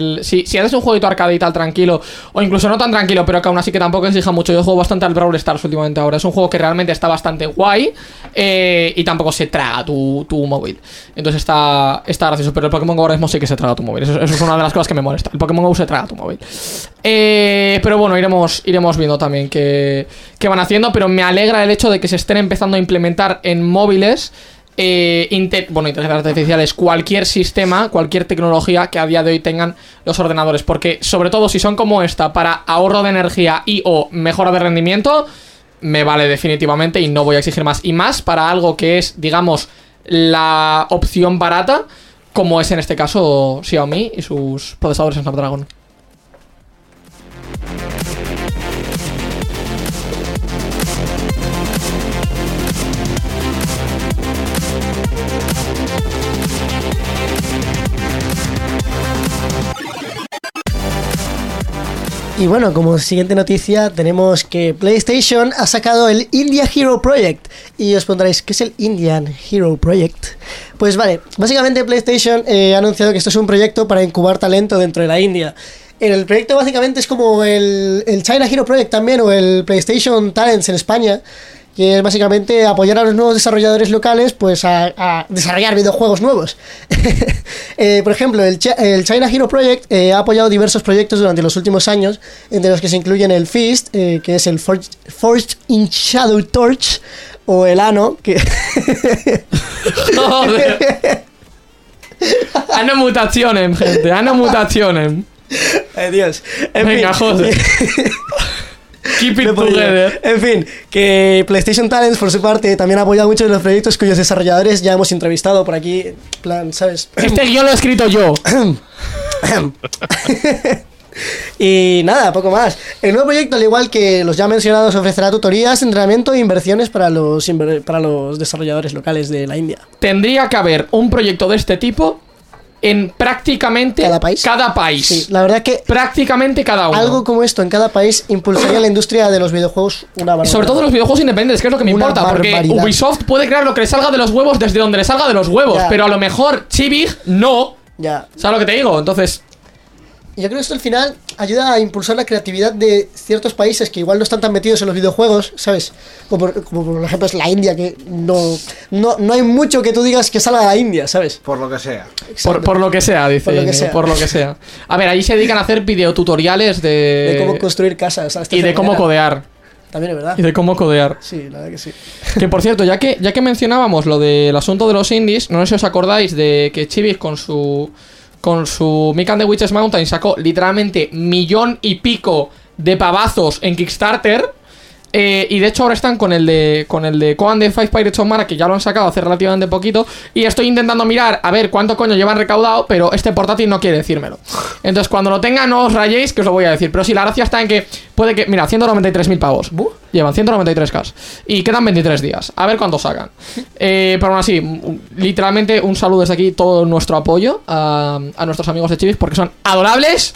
si haces un jueguito arcade y tal tranquilo, o incluso no tan tranquilo, pero que aún así que tampoco exija mucho. Yo juego bastante al Brawl Stars últimamente ahora. Es un juego que realmente está bastante guay y tampoco se traga tu móvil. Entonces está gracioso, pero el Pokémon Go ahora mismo sí que se traga tu móvil. Eso es una de las cosas que me molesta. El Pokémon Go se traga tu móvil. Pero bueno, iremos viendo también qué van haciendo. Pero me alegra el hecho de que se estén empezando a implementar en móviles inteligencias artificiales, cualquier sistema, cualquier tecnología que a día de hoy tengan los ordenadores, porque sobre todo si son como esta para ahorro de energía y o mejora de rendimiento, me vale definitivamente y no voy a exigir más. Y más para algo que es, digamos, la opción barata, como es en este caso Xiaomi y sus procesadores en Snapdragon. Y bueno, como siguiente noticia tenemos que PlayStation ha sacado el India Hero Project. Y os preguntaréis, ¿qué es el Indian Hero Project? Pues vale, básicamente PlayStation ha anunciado que esto es un proyecto para incubar talento dentro de la India. El proyecto básicamente es como el China Hero Project también, o el PlayStation Talents en España, que es básicamente apoyar a los nuevos desarrolladores locales pues a desarrollar videojuegos nuevos. Por ejemplo, el China Hero Project ha apoyado diversos proyectos durante los últimos años, entre los que se incluyen el Fist, que es el Forged in Shadow Torch, o el Ano, que... Joder. Ano mutationen, gente, ano mutationen. Ay, Dios. Venga, joder. Keep it together. En fin, que PlayStation Talents, por su parte, también ha apoyado muchos de los proyectos cuyos desarrolladores ya hemos entrevistado por aquí. En plan, ¿sabes? Este guión lo he escrito yo. Y nada, poco más. El nuevo proyecto, al igual que los ya mencionados, ofrecerá tutorías, entrenamiento e inversiones para los desarrolladores locales de la India. Tendría que haber un proyecto de este tipo en prácticamente cada país. Sí, la verdad que prácticamente cada uno. Algo como esto en cada país impulsaría la industria de los videojuegos una barbaridad. Sobre todo los videojuegos independientes, que es lo que me importa, porque Ubisoft puede crear lo que le salga de los huevos desde donde le salga de los huevos, ya. Pero a lo mejor Chibig no. Ya. ¿Sabes lo que te digo? Entonces... Yo creo que esto al final ayuda a impulsar la creatividad de ciertos países que igual no están tan metidos en los videojuegos, ¿sabes? Como por ejemplo es la India, que no hay mucho que tú digas que salga de la India, ¿sabes? Por lo que sea. Por lo que sea, dice. Por lo que sea. A ver, ahí se dedican a hacer videotutoriales de cómo construir casas. Y de cómo codear. También es verdad. Y de cómo codear. Sí, la verdad que sí. Que por cierto, ya que mencionábamos lo del asunto de los indies, no sé si os acordáis de que Chibis con su Mick and the Witches Mountain sacó literalmente 1,5 millones de pavazos en Kickstarter. Y de hecho ahora están con el de Coan de Five Pirates of Mara, que ya lo han sacado hace relativamente poquito. Y estoy intentando mirar a ver cuánto coño llevan recaudado, pero este portátil no quiere decírmelo. Entonces cuando lo tenga no os rayéis, que os lo voy a decir. Pero sí, la gracia está en que puede que... Mira, 193.000 pavos. Llevan 193k. Y quedan 23 días. A ver cuánto sacan. Pero aún así, literalmente un saludo desde aquí, todo nuestro apoyo a nuestros amigos de Chibis, porque son adorables.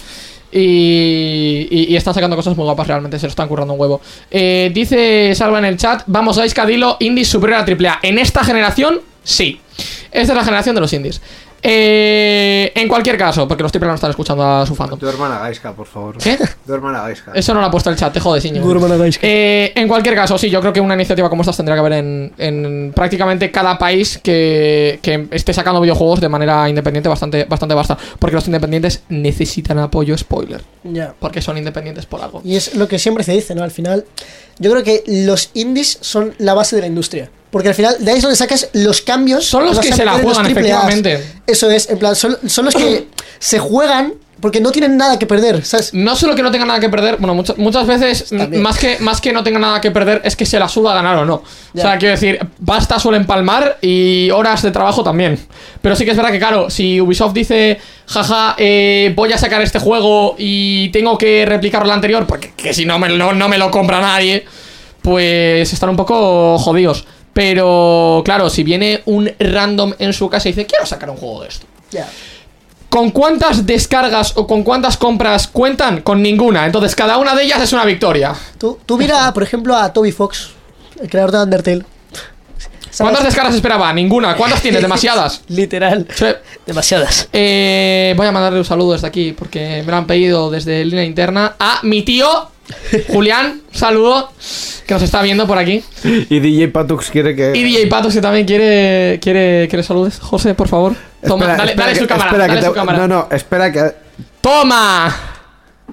Y están sacando cosas muy guapas, realmente se lo están currando un huevo. Dice Salva en el chat: vamos, Gaisca, dilo, indies superior a AAA. En esta generación, sí. Esta es la generación de los indies. En cualquier caso, porque los AAA no están escuchando a su fandom. Tu hermana Gaisca, por favor. ¿Qué? Tu hermana Gaisca. Eso no lo ha puesto el chat, te jodes, niño. Tu hermana Gaisca. En cualquier caso, sí, yo creo que una iniciativa como esta tendría que haber en prácticamente cada país que esté sacando videojuegos de manera independiente bastante vasta. Porque los independientes necesitan apoyo, spoiler. Ya. Porque son independientes por algo. Y es lo que siempre se dice, ¿no? Al final, yo creo que los indies son la base de la industria. Porque al final, de ahí es donde sacas los cambios. Son los que se la juegan, efectivamente. Eso es, en plan, son los que se juegan porque no tienen nada que perder, ¿sabes? No solo que no tengan nada que perder, bueno, muchas veces, más que no tengan nada que perder, es que se la suda ganar o no. Ya. O sea, quiero decir, pasta suelen palmar y horas de trabajo también. Pero sí que es verdad que, claro, si Ubisoft dice, jaja, voy a sacar este juego y tengo que replicar lo anterior, porque que si no me lo compra nadie, pues están un poco jodidos. Pero, claro, si viene un random en su casa y dice, quiero sacar un juego de esto. Yeah. ¿Con cuántas descargas o con cuántas compras cuentan? Con ninguna. Entonces, cada una de ellas es una victoria. Tú mira, por ejemplo, a Toby Fox, el creador de Undertale. ¿Cuántas descargas esperaba? Ninguna. ¿Cuántas tienes? Demasiadas. Literal. Sí. Demasiadas. Voy a mandarle un saludo desde aquí, porque me lo han pedido desde línea interna a mi tío Julián, saludo, que nos está viendo por aquí. Y DJ Patux quiere que... Y DJ Patux que también quiere que le saludes. José, por favor. Toma, dale su cámara. No, espera que... ¡Toma!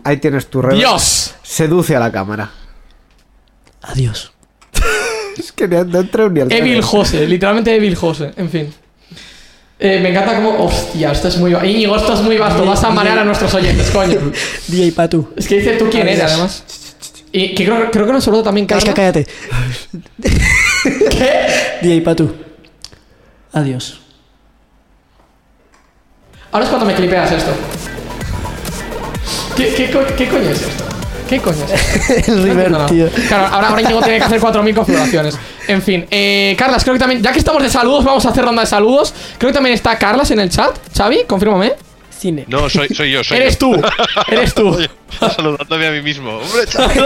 Ahí tienes tu reverb. ¡Dios! Seduce a la cámara. Adiós. Es que no entra ni al Evil Jose, literalmente Evil Jose, en fin. Me encanta como... Hostia, esto es muy... Íñigo, esto es muy vasto. Vas a marear a nuestros oyentes, coño. DJ Patu. Es que dice tú quién eres, además. Y que creo que nos saludó también Carlos. Cállate. ¿Qué? DJ Patu. Adiós. Ahora es cuando me clipeas esto. ¿Qué coño es esto? ¿Qué coño es esto? El River, tío. Claro, ahora Íñigo tiene que hacer 4.000 configuraciones. En fin, Carlas, creo que también... Ya que estamos de saludos, vamos a hacer ronda de saludos. Creo que también está Carlas en el chat. Xavi, confírmame. Cine. No, soy yo. Eres tú. Saludándome a mí mismo. Hombre,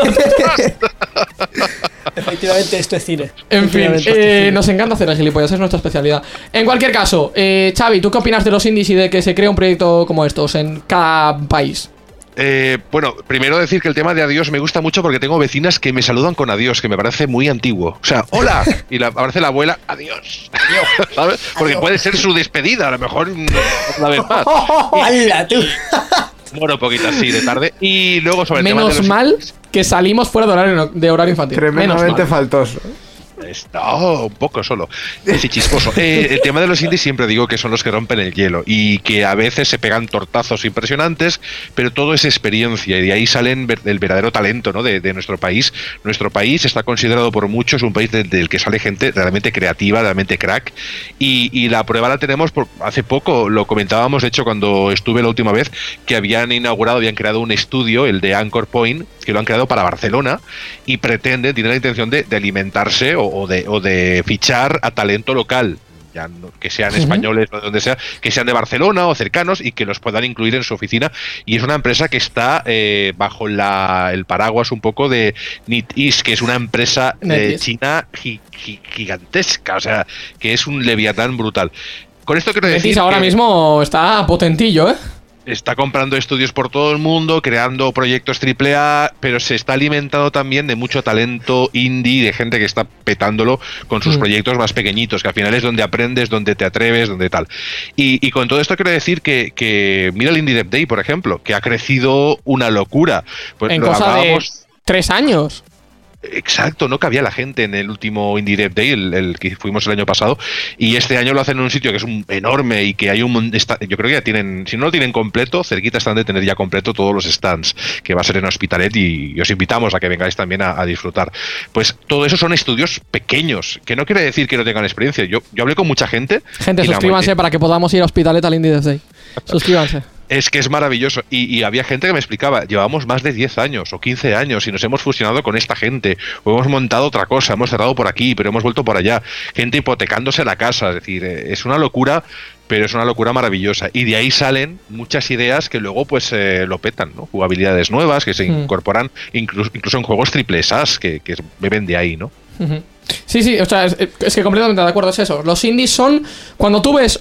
Efectivamente, esto es cine. En fin, nos encanta hacer el gilipollas, es nuestra especialidad. En cualquier caso, Xavi, ¿tú qué opinas de los indies y de que se cree un proyecto como estos en cada país? Bueno, primero decir que el tema de adiós me gusta mucho porque tengo vecinas que me saludan con adiós, que me parece muy antiguo. O sea, hola, y aparece la abuela, adiós. ¿Sabes? Porque puede ser su despedida, a lo mejor una vez más. ¡Hala, tú! Bueno, un poquito así de tarde. Y luego sobre el tema de Menos mal que salimos fuera de horario infantil. Tremendamente faltoso. No, un poco solo. Ese chisposo. El tema de los indies siempre digo que son los que rompen el hielo y que a veces se pegan tortazos impresionantes, pero todo es experiencia y de ahí salen el verdadero talento, ¿no? de nuestro país. Nuestro país está considerado por muchos un país del que sale gente realmente creativa, realmente crack, y la prueba la tenemos hace poco, lo comentábamos de hecho cuando estuve la última vez, que habían creado un estudio, el de Anchor Point, que lo han creado para Barcelona y tienen la intención de alimentarse o de fichar a talento local, ya no, que sean españoles o de donde sea, que sean de Barcelona o cercanos y que los puedan incluir en su oficina. Y es una empresa que está bajo el paraguas un poco de NetEase, que es una empresa china gigantesca, o sea, que es un leviatán brutal. Con esto quiero decir NetEase ahora mismo está potentillo, ¿eh? Está comprando estudios por todo el mundo, creando proyectos AAA, pero se está alimentando también de mucho talento indie, de gente que está petándolo con sus proyectos más pequeñitos, que al final es donde aprendes, donde te atreves, donde tal. Y con todo esto quiero decir que mira el Indie Dev Day, por ejemplo, que ha crecido una locura. Pues en cosa de 3 años. Exacto, no cabía la gente en el último Indie Dev Day, el que fuimos el año pasado, y este año lo hacen en un sitio que es enorme y que hay yo creo que ya tienen, si no lo tienen completo, cerquita están de tener ya completo todos los stands, que va a ser en Hospitalet y os invitamos a que vengáis también a disfrutar. Pues todo eso son estudios pequeños, que no quiere decir que no tengan experiencia. Yo hablé con mucha gente. Gente, suscríbanse para que podamos ir a Hospitalet al Indie Dev Day. Suscríbanse. Es que es maravilloso. Y había gente que me explicaba, llevamos más de 10 años o 15 años y nos hemos fusionado con esta gente, o hemos montado otra cosa, hemos cerrado por aquí, pero hemos vuelto por allá. Gente hipotecándose la casa, es decir, es una locura, pero es una locura maravillosa. Y de ahí salen muchas ideas que luego pues lo petan, ¿no? Jugabilidades nuevas que se incorporan incluso en juegos triple SAS que beben de ahí, ¿no? Sí, o sea, es que completamente de acuerdo, es eso. Los indies son cuando tú ves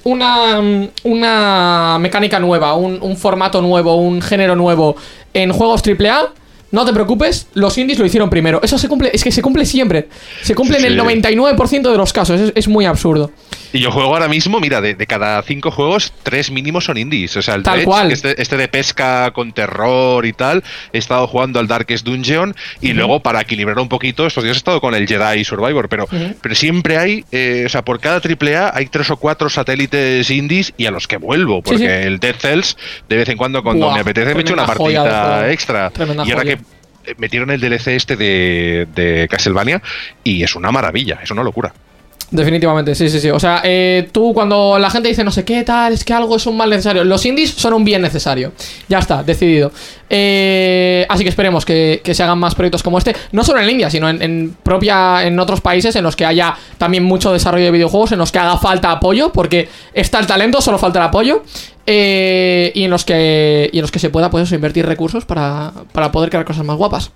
una mecánica nueva, un formato nuevo, un género nuevo en juegos AAA. No te preocupes, los indies lo hicieron primero. Eso se cumple, es que se cumple siempre. Se cumple en el 99% de los casos, es muy absurdo. Y yo juego ahora mismo, mira, de cada 5 juegos, 3 mínimos son indies. O sea, el tal Dredge, cual. Este de pesca con terror y tal. He estado jugando al Darkest Dungeon y luego, para equilibrar un poquito, estos días he estado con el Jedi Survivor. Pero siempre hay, o sea, por cada AAA hay 3 o 4 satélites indies y a los que vuelvo. Porque el Dead Cells, de vez en cuando me apetece, me echo una partidita extra. Tremenda y ahora joya. Que metieron el DLC este de Castlevania y es una maravilla, es una locura. Definitivamente, sí. O sea, tú cuando la gente dice no sé qué tal, es que algo es un mal necesario. Los indies son un bien necesario. Ya está, decidido. Así que esperemos que se hagan más proyectos como este. No solo en India, sino en otros países en los que haya también mucho desarrollo de videojuegos, en los que haga falta apoyo, porque está el talento, solo falta el apoyo. Y en los que se pueda pues eso, invertir recursos para poder crear cosas más guapas.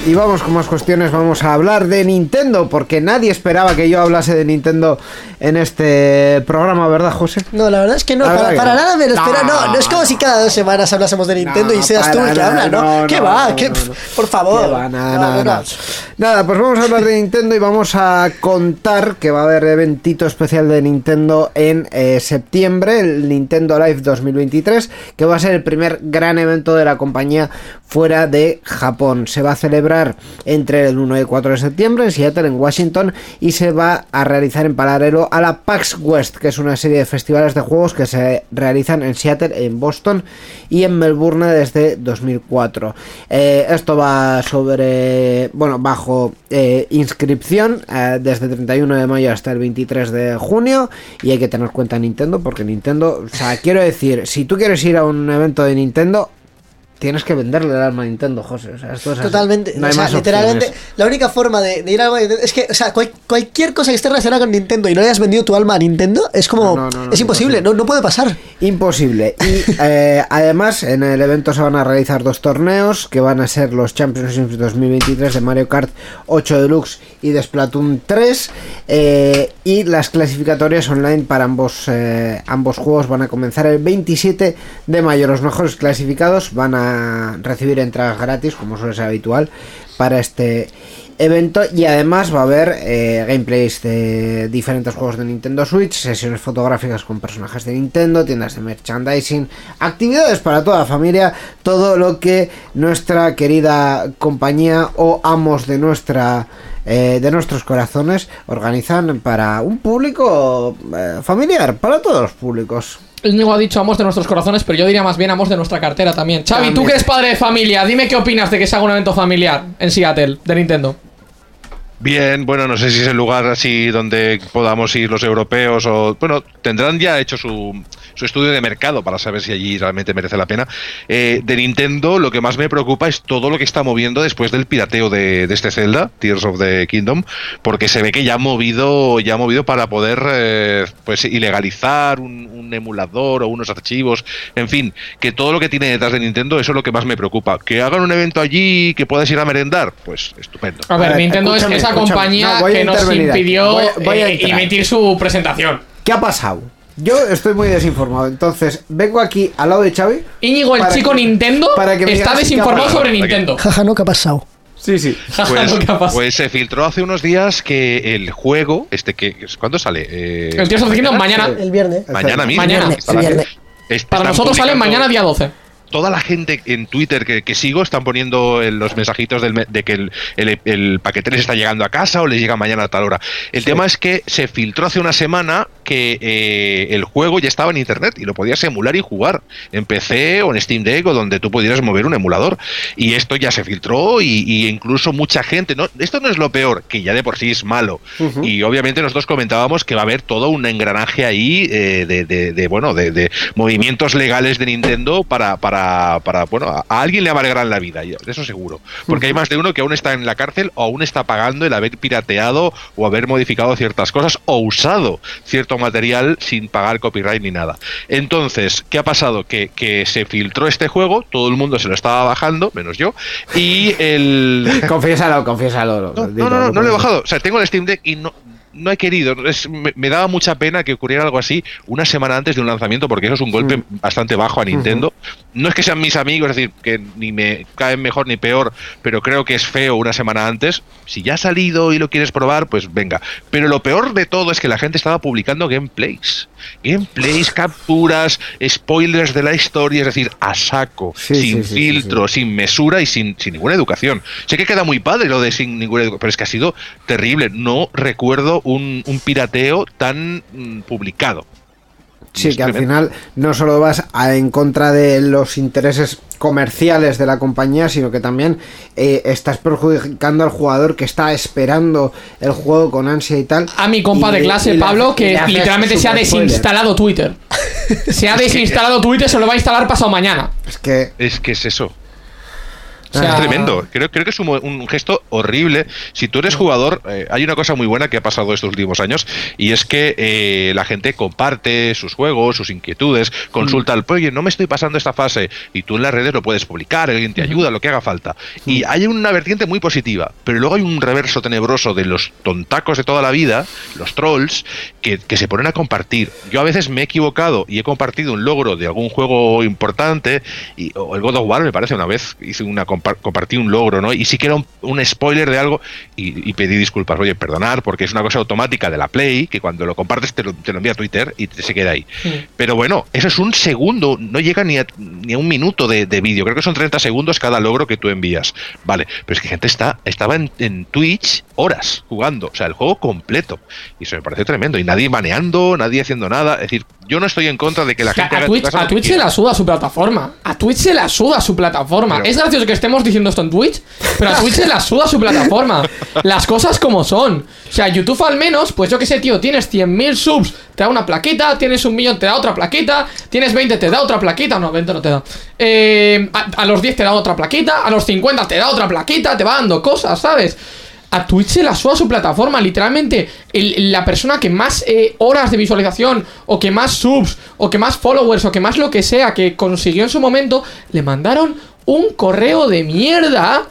Y vamos con más cuestiones, vamos a hablar de Nintendo, porque nadie esperaba que yo hablase de Nintendo en este programa, ¿verdad, José? No, la verdad es que no, para nada me lo espera. No es como si cada 2 semanas hablásemos de Nintendo y seas tú el que habla, ¿no? ¿Qué va? Por favor. Nada, pues vamos a hablar de Nintendo y vamos a contar que va a haber eventito especial de Nintendo en septiembre, el Nintendo Live 2023, que va a ser el primer gran evento de la compañía fuera de Japón. Se va a celebrar entre el 1 y el 4 de septiembre en Seattle, en Washington, y se va a realizar en paralelo a la PAX West, que es una serie de festivales de juegos que se realizan en Seattle, en Boston y en Melbourne desde 2004. Esto va bajo inscripción desde el 31 de mayo hasta el 23 de junio, y hay que tener cuenta Nintendo, porque Nintendo, o sea, quiero decir, si tú quieres ir a un evento de Nintendo, tienes que venderle el alma a Nintendo, José. O sea, esto es totalmente. No hay más literalmente, opciones. La única forma de ir a algo de Nintendo es que, o sea, cualquier cosa que esté relacionada con Nintendo y no hayas vendido tu alma a Nintendo, es como. Es imposible, no puede pasar. Imposible. Y además, en el evento se van a realizar 2 torneos que van a ser los Championships 2023 de Mario Kart 8 Deluxe y de Splatoon 3. Y las clasificatorias online para ambos juegos van a comenzar el 27 de mayo. Los mejores clasificados van a recibir entradas gratis, como suele ser habitual para este evento, y además va a haber gameplays de diferentes juegos de Nintendo Switch, sesiones fotográficas con personajes de Nintendo, tiendas de merchandising, actividades para toda la familia, todo lo que nuestra querida compañía o amos de nuestros corazones organizan para un público familiar, para todos los públicos. Íñigo ha dicho amos de nuestros corazones, pero yo diría más bien amos de nuestra cartera también. Xavi, tú que eres padre de familia, dime qué opinas de que se haga un evento familiar en Seattle de Nintendo. Bien, bueno, no sé si es el lugar así donde podamos ir los europeos o... Bueno, tendrán ya hecho su estudio de mercado para saber si allí realmente merece la pena. De Nintendo, lo que más me preocupa es todo lo que está moviendo después del pirateo de este Zelda, Tears of the Kingdom, porque se ve que ya ha movido para poder pues ilegalizar un emulador o unos archivos, en fin, que todo lo que tiene detrás de Nintendo, eso es lo que más me preocupa. Que hagan un evento allí que puedas ir a merendar, pues estupendo. A ver, Nintendo es esa compañía que nos impidió emitir su presentación. ¿Qué ha pasado? Yo estoy muy desinformado, entonces vengo aquí al lado de Xavi. Íñigo, el chico Nintendo, está desinformado sobre Nintendo. Jaja, ¿no? ¿Qué ha pasado? Sí. Pues se filtró hace unos días que el juego, ¿cuándo sale? El Tears of the Kingdom mañana. El viernes. Mañana mismo. Mañana. El viernes. Para nosotros sale mañana día 12. Toda la gente en Twitter que sigo están poniendo los mensajitos de que el paquete les está llegando a casa o les llega mañana a tal hora. El tema es que se filtró hace una semana que el juego ya estaba en internet y lo podías emular y jugar en PC o en Steam Deck o donde tú pudieras mover un emulador. Y esto ya se filtró y incluso mucha gente... esto no es lo peor, que ya de por sí es malo. Y obviamente nosotros comentábamos que va a haber todo un engranaje ahí de movimientos legales de Nintendo para a alguien le amargarán la vida, eso seguro, porque hay más de uno que aún está en la cárcel o aún está pagando el haber pirateado o haber modificado ciertas cosas o usado cierto material sin pagar copyright ni nada. Entonces, ¿qué ha pasado? Que se filtró este juego, todo el mundo se lo estaba bajando, menos yo, y el... Confiésalo. No lo he bajado, o sea, tengo el Steam Deck y no he querido, me daba mucha pena que ocurriera algo así una semana antes de un lanzamiento, porque eso es un golpe bastante bajo a Nintendo. No es que sean mis amigos, es decir, que ni me caen mejor ni peor, pero creo que es feo una semana antes. Si ya ha salido y lo quieres probar, pues venga. Pero lo peor de todo es que la gente estaba publicando gameplays, capturas, spoilers de la historia, es decir, a saco, sin filtro, sin mesura y sin ninguna educación. Sé que queda muy padre lo de sin ninguna educación, pero es que ha sido terrible. No recuerdo un pirateo tan publicado. Sí, que al final no solo vas en contra de los intereses comerciales de la compañía, sino que también estás perjudicando al jugador que está esperando el juego con ansia y tal. A mi compa de clase, Pablo, que literalmente se ha desinstalado Twitter. Se ha desinstalado Twitter, se lo va a instalar pasado mañana. Es que O O sea, es tremendo. Creo que es un gesto horrible. Si tú eres jugador, hay una cosa muy buena que ha pasado estos últimos años, y es que la gente comparte sus juegos, sus inquietudes, consulta al oye, no me estoy pasando esta fase, y tú en las redes lo puedes publicar, alguien te ayuda, lo que haga falta. Y hay una vertiente muy positiva, pero luego hay un reverso tenebroso de los tontacos de toda la vida, los trolls, que se ponen a compartir. Yo a veces me he equivocado y he compartido un logro de algún juego importante, o el God of War, me parece, una vez hice compartí un logro, ¿no? Y sí que era un spoiler de algo, y pedí disculpas, oye, perdonar, porque es una cosa automática de la Play, que cuando lo compartes te lo envía a Twitter y se queda ahí. Pero bueno, eso es un segundo, no llega ni a un minuto de vídeo, creo que son 30 segundos cada logro que tú envías. Vale, pero es que gente estaba en Twitch horas jugando, o sea, el juego completo, y eso me parece tremendo, y nadie baneando, nadie haciendo nada. Es decir, yo no estoy en contra de que la gente haga a Twitch se la suda su plataforma. A Twitch se la suda su plataforma. Pero es gracioso que estemos diciendo esto en Twitch, pero a Twitch se la suda su plataforma. Las cosas como son. O sea, YouTube al menos, pues yo qué sé, tío, tienes 100.000 subs, te da una plaquita, tienes 1.000.000, te da otra plaquita, tienes 20, te da otra plaquita, no, 20 no te da. A los 10 te da otra plaquita, a los 50 te da otra plaquita, te va dando cosas, ¿sabes? A Twitch se la suda su plataforma, literalmente. La persona que más horas de visualización, o que más subs, o que más followers, o que más lo que sea que consiguió en su momento, le mandaron un correo de mierda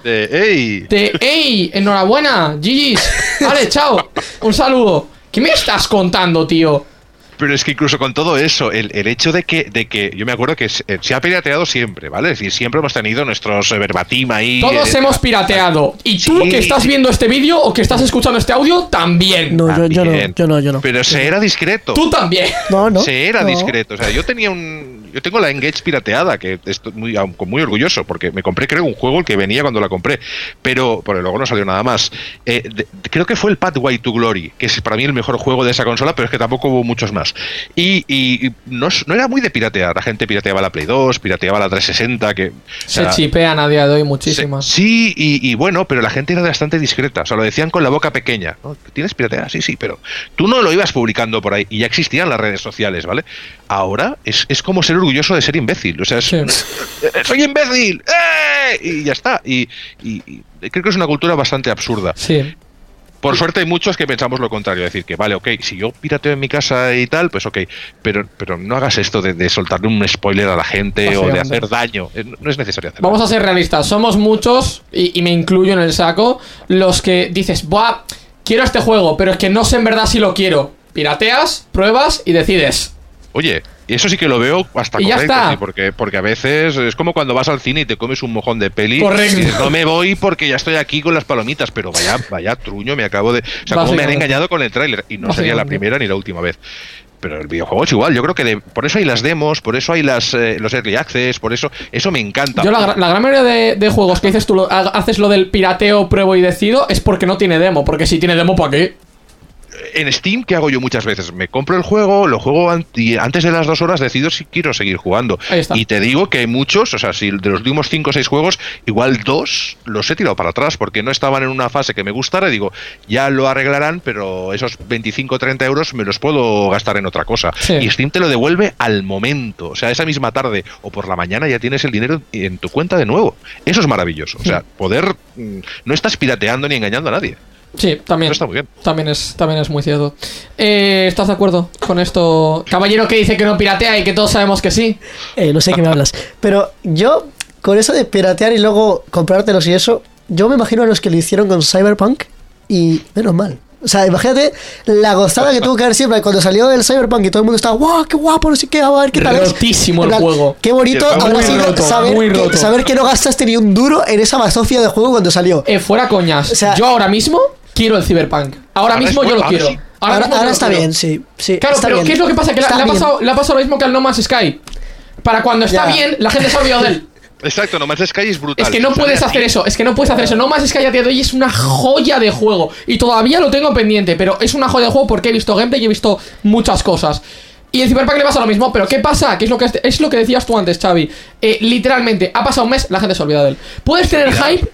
ey, enhorabuena, GG's, vale, chao, un saludo. ¿Qué me estás contando, tío? Pero es que incluso con todo eso, el hecho de que yo me acuerdo que se ha pirateado siempre, ¿vale? Es decir, siempre hemos tenido nuestros verbatim ahí. Todos hemos pirateado. Y tú que estás viendo este vídeo o que estás escuchando este audio, también. No, yo no. Pero se era discreto. Tú también. No. Se era discreto. O sea, yo tengo la Engage pirateada, que estoy muy orgulloso, porque me compré, creo, un juego el que venía cuando la compré, pero luego no salió nada más. Creo que fue el Pathway to Glory, que es para mí el mejor juego de esa consola, pero es que tampoco hubo muchos más. Y no era muy de piratear. La gente pirateaba la Play 2, pirateaba la 360, que se chipean a día de hoy muchísimas. Sí, y bueno, pero la gente era bastante discreta. O sea, lo decían con la boca pequeña. ¿No? ¿Tienes pirateada? Sí, pero tú no lo ibas publicando por ahí, y ya existían las redes sociales, ¿vale? Ahora es como ser orgulloso de ser imbécil. O sea, ¡soy imbécil! Y ya está. Y creo que es una cultura bastante absurda. Sí. Por suerte hay muchos que pensamos lo contrario, decir que vale, ok, si yo pirateo en mi casa y tal, pues ok, pero no hagas esto de soltarle un spoiler a la gente o de hacer daño, no es necesario hacerlo. Vamos a ser realistas, somos muchos, y me incluyo en el saco, los que dices, buah, quiero este juego, pero es que no sé en verdad si lo quiero. Pirateas, pruebas y decides. Oye, eso sí que lo veo hasta correcto, sí, porque a veces es como cuando vas al cine y te comes un mojón de peli. Correcto. Y dices, no me voy porque ya estoy aquí con las palomitas, pero vaya truño, me acabo de... O sea, cómo me han engañado con el tráiler, y no sería la primera ni la última vez. Pero el videojuego es igual, yo creo que por eso hay las demos, por eso hay los early access, por eso me encanta. Yo la gran mayoría de juegos que dices tú, haces lo del pirateo, pruebo y decido, es porque no tiene demo, porque si tiene demo, ¿para qué? En Steam, ¿qué hago yo muchas veces? Me compro el juego, lo juego y antes de las 2 horas decido si quiero seguir jugando. Y te digo que hay muchos, o sea, si de los últimos 5 o 6 juegos, igual 2 los he tirado para atrás porque no estaban en una fase que me gustara, y digo, ya lo arreglarán, pero esos 25 o 30 euros me los puedo gastar en otra cosa. Sí. Y Steam te lo devuelve al momento, o sea, esa misma tarde o por la mañana ya tienes el dinero en tu cuenta de nuevo. Eso es maravilloso, o sea, poder... No estás pirateando ni engañando a nadie. Sí, también. Está muy bien. También es muy cierto. ¿Estás de acuerdo con esto? Caballero que dice que no piratea y que todos sabemos que sí. No sé de qué me hablas. Pero yo, con eso de piratear y luego comprártelos y eso, yo me imagino a los que lo hicieron con Cyberpunk, y menos mal. O sea, imagínate la gozada que tuvo que haber siempre cuando salió el Cyberpunk y todo el mundo estaba, ¡guau, qué guapo! No sé qué, a ver qué tal es. Rotísimo el juego. Qué bonito habrá sido saber que no gastaste ni un duro en esa bazofia de juego cuando salió. Fuera coñas. O sea, yo ahora mismo quiero el Cyberpunk. Ahora mismo yo lo quiero. Sí. Ahora está bien, sí. Claro, pero bien. ¿Qué es lo que pasa? Que le ha pasado lo mismo que al No Man's Sky. Para cuando está bien, la gente se ha olvidado de él. Exacto, No Man's Sky es brutal. Es que no puedes hacer eso, No Man's Sky a día de hoy es una joya de juego. Y todavía lo tengo pendiente, pero es una joya de juego porque he visto gameplay y he visto muchas cosas. Y en Cyberpunk le pasa lo mismo, pero ¿qué pasa? Que es lo que decías tú antes, Xavi. Literalmente, ha pasado un mes, la gente se ha olvidado de él. Puedes tener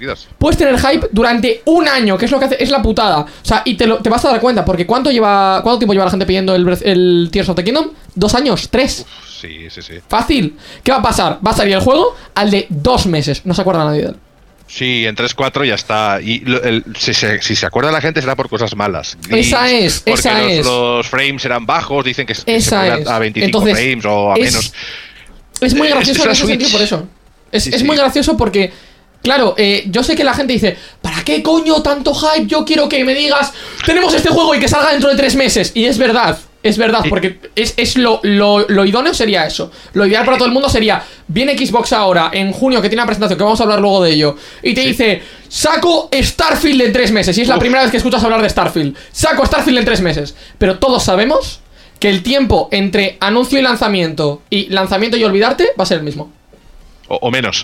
hype durante un año, que es lo que hace, es la putada. O sea, y te vas a dar cuenta, porque ¿cuánto tiempo lleva la gente pidiendo el Tears of the Kingdom? 2 años, 3. Sí. Fácil. ¿Qué va a pasar? Va a salir el juego al de 2 meses. No se acuerda nadie de él. Sí, en 3-4 ya está. Y si se acuerda la gente será por cosas malas. Porque los frames eran bajos, dicen que se puede a 25 Entonces, frames o a menos. Es muy gracioso en ese sentido por eso. Es muy gracioso porque, claro, yo sé que la gente dice, ¿para qué coño tanto hype? Yo quiero que me digas, tenemos este juego y que salga dentro de 3 meses. Y es verdad, porque es lo idóneo sería eso. Lo ideal para todo el mundo sería, viene Xbox ahora, en junio, que tiene una presentación, que vamos a hablar luego de ello, y te dice, saco Starfield en 3 meses. Y es la primera vez que escuchas hablar de Starfield. Saco Starfield en 3 meses. Pero todos sabemos que el tiempo entre anuncio y lanzamiento y olvidarte va a ser el mismo. O menos.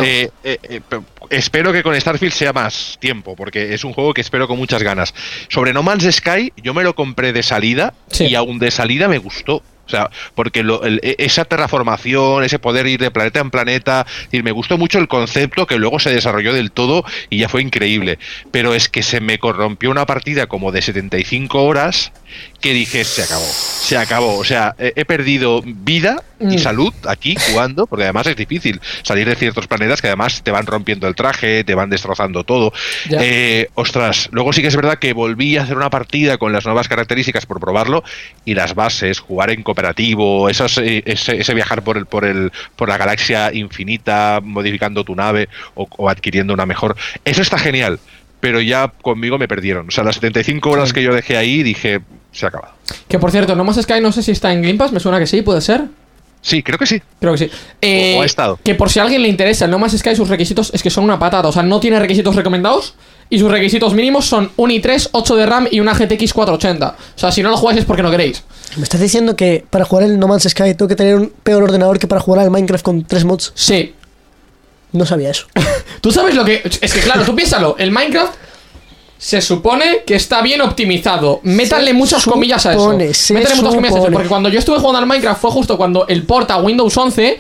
Espero que con Starfield sea más tiempo, porque es un juego que espero con muchas ganas. Sobre No Man's Sky, yo me lo compré de salida, y aún de salida me gustó. O sea, porque esa terraformación, ese poder ir de planeta en planeta, y me gustó mucho el concepto, que luego se desarrolló del todo y ya fue increíble. Pero es que se me corrompió una partida como de 75 horas que dije, se acabó. O sea, he perdido vida y salud aquí jugando, porque además es difícil salir de ciertos planetas que además te van rompiendo el traje, te van destrozando todo. Ostras, luego sí que es verdad que volví a hacer una partida con las nuevas características por probarlo, y las bases, jugar en cooperativo, ese viajar por la galaxia infinita, modificando tu nave o adquiriendo una mejor, eso está genial. Pero ya conmigo me perdieron. O sea, las 75 horas que yo dejé ahí, dije, se ha acabado. Que por cierto, No Man's Sky no sé si está en Game Pass, me suena que sí, ¿puede ser? Sí, creo que sí. O ha estado. Que por si a alguien le interesa, el No Man's Sky, sus requisitos es que son una patata. O sea, no tiene requisitos recomendados y sus requisitos mínimos son un i3, 8 de RAM y una GTX 480. O sea, si no lo jugáis es porque no queréis. ¿Me estás diciendo que para jugar el No Man's Sky tengo que tener un peor ordenador que para jugar al Minecraft con 3 mods? Sí. No sabía eso. Tú sabes lo que... Es que claro, tú piénsalo. El Minecraft se supone que está bien optimizado. Métanle muchas comillas a eso. Métanle muchas comillas a eso. Porque cuando yo estuve jugando al Minecraft fue justo cuando el port a Windows 11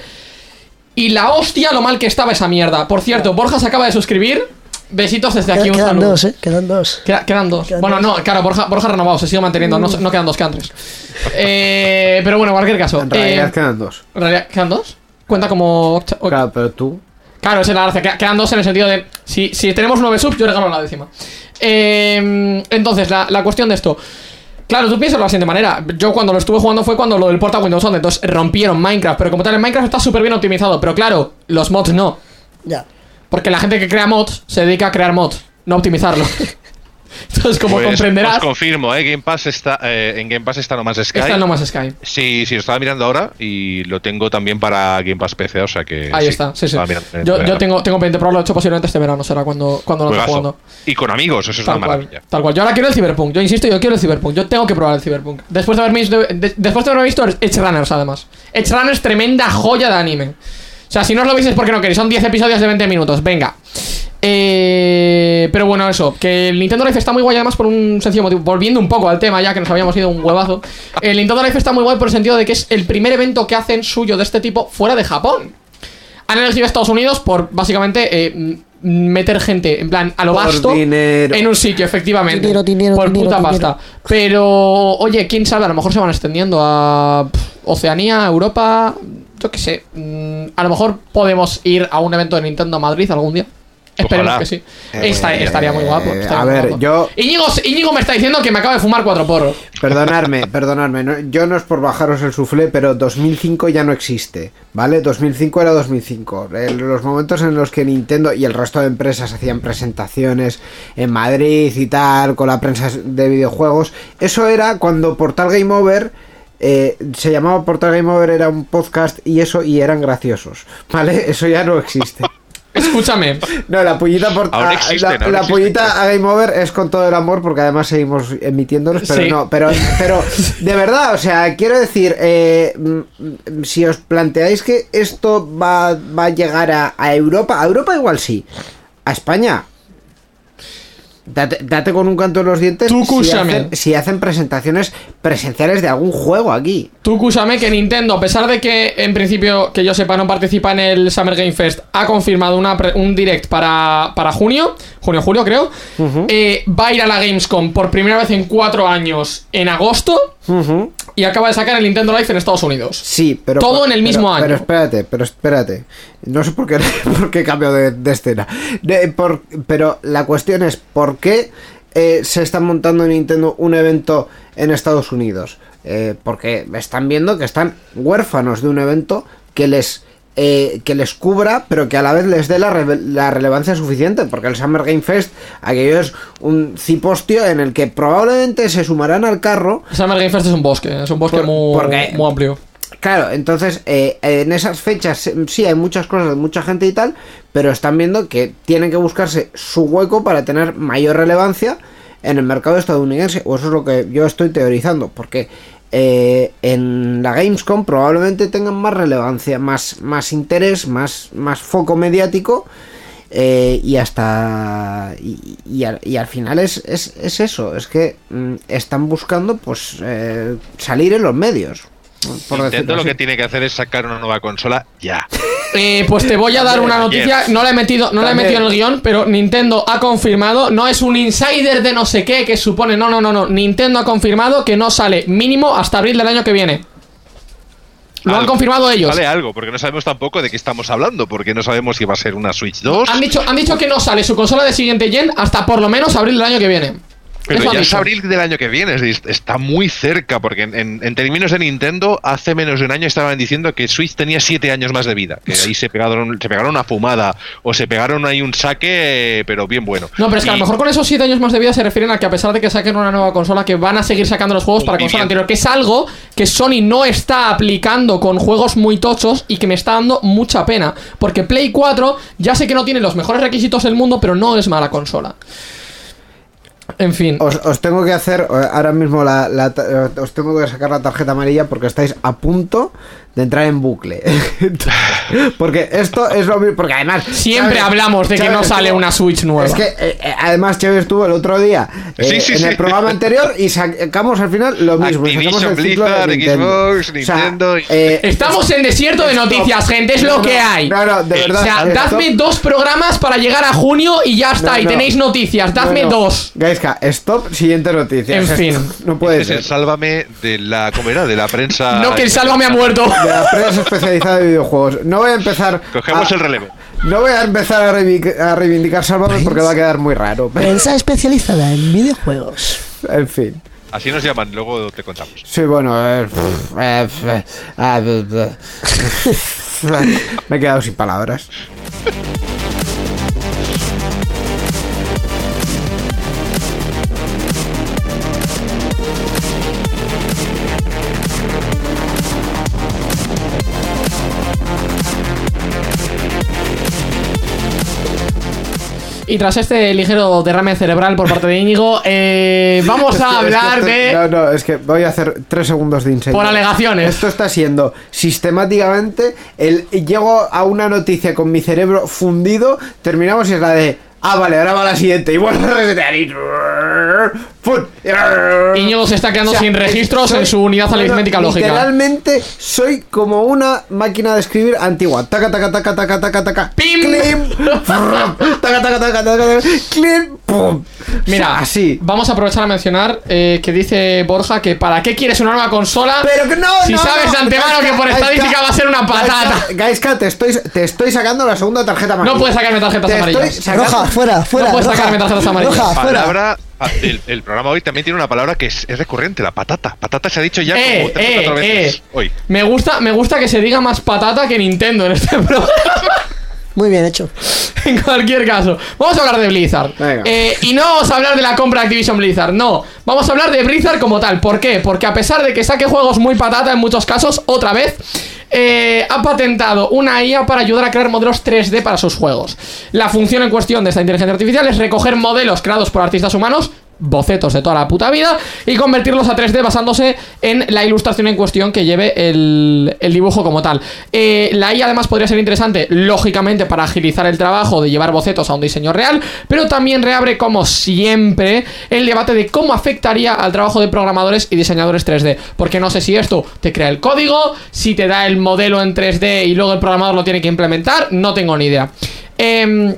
y la hostia lo mal que estaba esa mierda. Por cierto, Borja se acaba de suscribir. Besitos desde aquí. Quedan dos, Quedan dos. Quedan dos. Bueno, no, claro, Borja renovado, se sigue manteniendo. No quedan dos, quedan 3. Pero bueno, en cualquier caso. En realidad quedan 2. ¿En realidad quedan 2? Cuenta como... Claro, pero tú... Claro, esa es la gracia. Quedan 2 en el sentido de... Si tenemos 9 subs, yo regalo la 10ª. Entonces, la cuestión de esto... Claro, tú piensas de la siguiente manera. Yo cuando lo estuve jugando fue cuando lo del port a Windows 11. Entonces rompieron Minecraft. Pero como tal, en Minecraft está súper bien optimizado. Pero claro, los mods no. Ya. Porque la gente que crea mods se dedica a crear mods, no a optimizarlo. Entonces, como comprenderás... Os confirmo, en Game Pass está No Man's Sky. Está en No Man's Sky. Sí, lo estaba mirando ahora y lo tengo también para Game Pass PC, o sea que... Ahí está, sí. Yo tengo pendiente probarlo, he hecho posiblemente este verano, será cuando lo esté jugando. Y con amigos, eso es una maravilla. Tal cual, yo ahora quiero el Cyberpunk, yo insisto, yo quiero el Cyberpunk, yo tengo que probar el Cyberpunk. Después de haberme visto Edge Runners, además. Edge Runners, tremenda joya de anime. O sea, si no os lo veis es porque no queréis, son 10 episodios de 20 minutos, venga. Pero bueno, eso, que el Nintendo Life está muy guay además por un sencillo motivo. Volviendo un poco al tema ya, que nos habíamos ido un huevazo. El Nintendo Life está muy guay por el sentido de que es el primer evento que hacen suyo de este tipo fuera de Japón. Han elegido a Estados Unidos por básicamente meter gente, en plan, a lo vasto en un sitio, efectivamente. Dinero, por puta pasta. Pero, oye, quién sabe, a lo mejor se van extendiendo a Oceanía, Europa, yo qué sé. A lo mejor podemos ir a un evento de Nintendo Madrid algún día. Esperemos que sí. Estaría muy guapo. Yo... Íñigo me está diciendo que me acaba de fumar 4 porros. Perdonadme. Yo no es por bajaros el suflé, pero 2005 ya no existe, ¿vale? 2005 era 2005. Los momentos en los que Nintendo y el resto de empresas hacían presentaciones en Madrid y tal, con la prensa de videojuegos, eso era cuando Portal Game Over... se llamaba Portal Game Over, era un podcast y eran graciosos, ¿vale? Eso ya no existe. Escúchame. No, la pullita la pullita a Game Over es con todo el amor, porque además seguimos emitiéndolos, pero sí. No, pero de verdad, o sea, quiero decir, si os planteáis que esto va a llegar a Europa igual sí, a España, date con un canto en los dientes si hacen presentaciones presenciales de algún juego aquí. Tú escúchame que Nintendo, a pesar de que en principio, que yo sepa, no participa en el Summer Game Fest, ha confirmado un direct para julio creo. Va a ir a la Gamescom por primera vez en 4 años en agosto. Y acaba de sacar el Nintendo Life en Estados Unidos. Sí, pero... Todo en el mismo año. Pero espérate. No sé por qué cambio de escena. Pero la cuestión es, ¿por qué se está montando en Nintendo un evento en Estados Unidos? Porque están viendo que están huérfanos de un evento que les cubra, pero que a la vez les dé la relevancia suficiente, porque el Summer Game Fest, aquello es un cipostio en el que probablemente se sumarán al carro. El Summer Game Fest es un bosque muy amplio. Claro, entonces en esas fechas sí hay muchas cosas, mucha gente y tal, pero están viendo que tienen que buscarse su hueco para tener mayor relevancia en el mercado estadounidense, o eso es lo que yo estoy teorizando, porque en la Gamescom probablemente tengan más relevancia, más interés, más foco mediático, y hasta y al final es eso, es que están buscando pues salir en los medios. Nintendo lo que tiene que hacer es sacar una nueva consola ya. Pues te voy a dar una noticia. No la he metido en el guión, pero Nintendo ha confirmado. No es un insider de no sé qué que supone. No. Nintendo ha confirmado que no sale mínimo hasta abril del año que viene. Lo han confirmado ellos. Sale algo, porque no sabemos tampoco de qué estamos hablando, porque no sabemos si va a ser una Switch 2. Han dicho que no sale su consola de siguiente gen hasta por lo menos abril del año que viene. Pero ya es abril del año que viene, está muy cerca, porque en términos de Nintendo, hace menos de un año estaban diciendo que Switch tenía 7 años más de vida, que ahí se pegaron una fumada, o se pegaron ahí un saque, pero bien bueno. No, pero es que a lo mejor con esos 7 años más de vida se refieren a que a pesar de que saquen una nueva consola, que van a seguir sacando los juegos para consola anterior, que es algo que Sony no está aplicando con juegos muy tochos y que me está dando mucha pena, porque Play 4 ya sé que no tiene los mejores requisitos del mundo, pero no es mala consola. En fin. Os tengo que hacer ahora mismo os tengo que sacar la tarjeta amarilla porque estáis a punto de entrar en bucle. Porque esto es lo mismo. Porque además siempre hablamos de que no sale una Switch nueva. Es que además Chevy estuvo el otro día en el programa anterior y sacamos al final lo mismo. Activision, Blizzard, Xbox, Nintendo. Estamos en desierto de noticias, gente. Es lo que hay. No, de verdad. O sea, dadme 2 programas para llegar a junio y ya está. Y tenéis noticias. Dadme 2. Gaiska, stop, siguiente noticia. En fin. No puede ser. Sálvame de la prensa. No, que el Sálvame ha muerto. De la prensa especializada de videojuegos. No voy a empezar. Cogemos el relevo. No voy a empezar a reivindicar Sálvame porque va a quedar muy raro. Prensa especializada en videojuegos. En fin. Así nos llaman, luego te contamos. Sí, bueno. Me he quedado sin palabras. Y tras este ligero derrame cerebral por parte de Íñigo, vamos a hablar de... No, es que voy a hacer 3 segundos de incendio. Por alegaciones. Esto está siendo sistemáticamente llego a una noticia con mi cerebro fundido, terminamos y es la de... vale, ahora va la siguiente. Y vuelvo a resetear y... Íñigo se está quedando sin registros en su unidad aritmética lógica. Literalmente soy como una máquina de escribir antigua. Taca, taca, taca, taca, taca, taca. ¡Pim! ¡Clim! Taca, taca, taca, taca, taca. ¡Clim! ¡Pum! Mira, así. Vamos a aprovechar a mencionar que dice Borja que ¿para qué quieres una nueva consola? Pero que no, si sabes de antemano que por estadística va a ser una patata. Gaiska, te estoy sacando la segunda tarjeta amarilla. No puedes sacarme tarjetas amarillas. Roja, fuera. No puedes sacarme tarjetas amarillas. Roja, fuera. Palabra, el programa hoy también tiene una palabra que es recurrente, la patata. Patata se ha dicho ya como 3 o 4 veces hoy. Me gusta que se diga más patata que Nintendo en este programa. Muy bien hecho. En cualquier caso, vamos a hablar de Blizzard. Y no vamos a hablar de la compra de Activision Blizzard, no. Vamos a hablar de Blizzard como tal. ¿Por qué? Porque a pesar de que saque juegos muy patata en muchos casos, otra vez ha patentado una IA para ayudar a crear modelos 3D para sus juegos. La función en cuestión de esta inteligencia artificial es recoger modelos creados por artistas humanos, bocetos de toda la puta vida, y convertirlos a 3D basándose en la ilustración en cuestión que lleve el dibujo como tal. La IA además podría ser interesante, lógicamente, para agilizar el trabajo de llevar bocetos a un diseño real, pero también reabre, como siempre, el debate de cómo afectaría al trabajo de programadores y diseñadores 3D, porque no sé si esto te crea el código, si te da el modelo en 3D y luego el programador lo tiene que implementar, no tengo ni idea.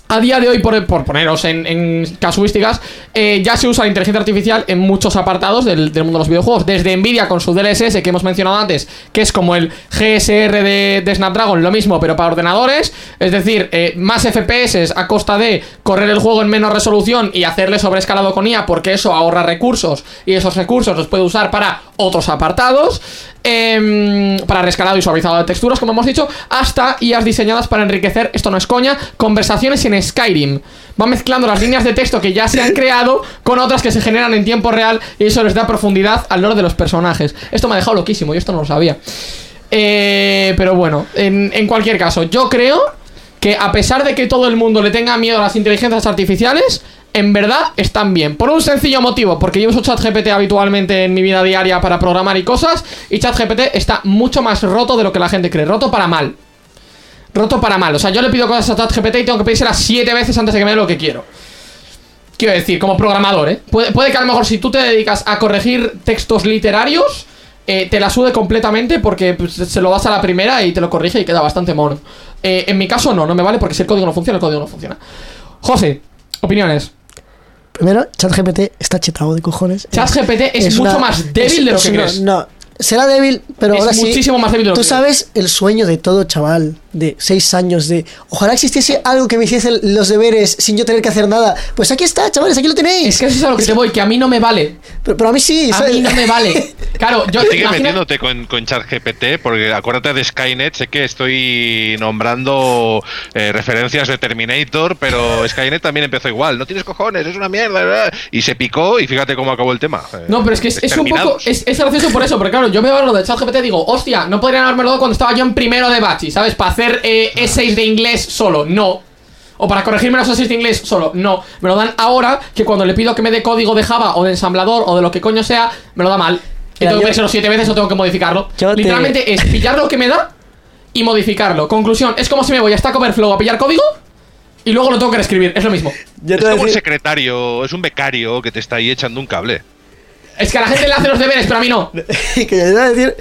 A día de hoy, por poneros en casuísticas, ya se usa la inteligencia artificial en muchos apartados del mundo de los videojuegos. Desde Nvidia con su DLSS que hemos mencionado antes, que es como el GSR de Snapdragon, lo mismo pero para ordenadores. Es decir, más FPS a costa de correr el juego en menos resolución y hacerle sobreescalado con IA, porque eso ahorra recursos y esos recursos los puede usar para otros apartados. Para rescalado y suavizado de texturas, como hemos dicho, hasta IAs diseñadas para enriquecer, esto no es coña, conversaciones en Skyrim. Va mezclando las líneas de texto que ya se han creado con otras que se generan en tiempo real, y eso les da profundidad al lore de los personajes. Esto me ha dejado loquísimo, yo esto no lo sabía. Pero bueno, en cualquier caso, yo creo que a pesar de que todo el mundo le tenga miedo a las inteligencias artificiales, en verdad están bien. Por un sencillo motivo, porque yo uso ChatGPT habitualmente en mi vida diaria para programar y cosas, y ChatGPT está mucho más roto de lo que la gente cree. Roto para mal. Roto para mal. O sea, yo le pido cosas a ChatGPT y tengo que pedírselas 7 veces antes de que me dé lo que quiero. Quiero decir, como programador, ¿eh? Puede que a lo mejor si tú te dedicas a corregir textos literarios, te la sude completamente porque pues, se lo das a la primera y te lo corrige y queda bastante mono. En mi caso no me vale, porque si el código no funciona, el código no funciona. José, opiniones. Primero, ChatGPT está chetado de cojones. ChatGPT es mucho más débil de lo que crees. No, será débil, pero ahora sí. Es muchísimo más débil de lo que crees. Tú sabes el sueño de todo chaval de 6 años de ojalá existiese algo que me hiciese los deberes sin yo tener que hacer nada. Pues aquí está, chavales, aquí lo tenéis. Es que eso es a lo que te voy, que a mí no me vale. Pero a mí sí. A mí no me vale. Claro, yo sigue metiéndote con ChatGPT, porque acuérdate de Skynet. Sé que estoy nombrando referencias de Terminator, pero Skynet también empezó igual. No tienes cojones, es una mierda, ¿verdad? Y se picó y fíjate cómo acabó el tema. No, pero es que es un poco es gracioso por eso, porque claro, yo veo lo de ChatGPT y digo, hostia, no podrían haberme dado cuando estaba yo en primero de Bachi, ¿sabes? Para hacer essays de inglés solo, no. O para corregirme los essays de inglés solo, no. Me lo dan ahora, que cuando le pido que me dé código de Java o de ensamblador o de lo que coño sea, me lo da mal. Y tengo que pedírselo 7 veces o tengo que modificarlo. Literalmente es pillar lo que me da y modificarlo. Conclusión, es como si me voy a Stack Overflow a pillar código y luego lo tengo que reescribir, es lo mismo. Es como un secretario, es un becario que te está ahí echando un cable. Es que a la gente le hace los deberes, pero a mí no. Que yo te voy a decir,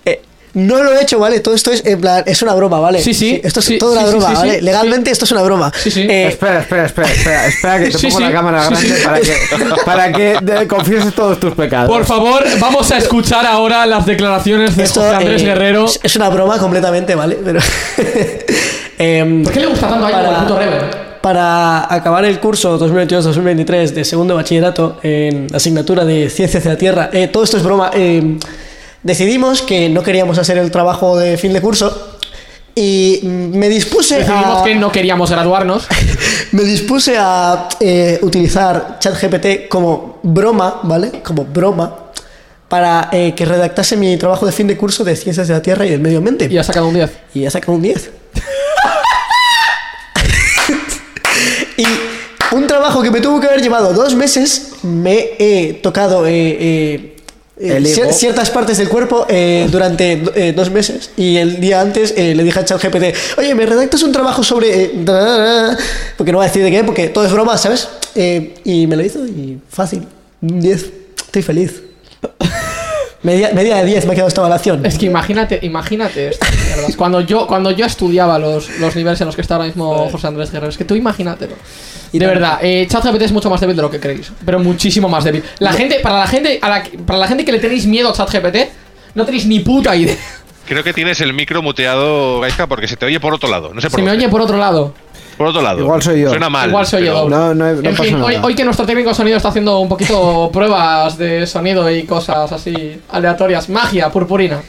no lo he hecho, ¿vale? Todo esto es en plan, es una broma, ¿vale? Sí. Esto es toda una broma, ¿vale? Legalmente esto es una broma. Sí. Espera, que te pongo la cámara grande para que confieses todos tus pecados. Por favor, vamos a escuchar ahora las declaraciones de José Andrés Guerrero. Es una broma completamente, ¿vale? Pero ¿por qué le gusta tanto a el puto Rever? Para acabar el curso 2022-2023 de segundo bachillerato en asignatura de Ciencias de la Tierra, todo esto es broma, decidimos que no queríamos hacer el trabajo de fin de curso y me dispuse Decidimos que no queríamos graduarnos. Me dispuse a utilizar ChatGPT como broma, ¿vale? Como broma para que redactase mi trabajo de fin de curso de Ciencias de la Tierra y del Medio Ambiente. Y ha sacado un 10. Y ha sacado un 10. Y un trabajo que me tuvo que haber llevado 2 meses, me he tocado ciertas partes del cuerpo durante 2 meses. Y el día antes le dije a ChatGPT, oye, ¿me redactas un trabajo sobre...? Porque no voy a decir de qué, porque todo es broma, ¿sabes? Y me lo hizo y fácil. 10. Estoy feliz. Media de 10 me ha quedado esta evaluación. Es que imagínate esto, mierdas. Cuando yo estudiaba los niveles en los que está ahora mismo José Andrés Guerrero, es que tú imagínatelo. Y de verdad, ChatGPT es mucho más débil de lo que creéis, pero muchísimo más débil. Para la gente que le tenéis miedo a ChatGPT, no tenéis ni puta idea. Creo que tienes el micro muteado, Gaizka, porque se te oye por otro lado. No sé por me oye por otro lado. Por otro lado. Igual soy yo. Suena mal. Igual soy yo. No en fin, hoy que nuestro técnico de sonido está haciendo un poquito pruebas de sonido y cosas así aleatorias. Magia, purpurina.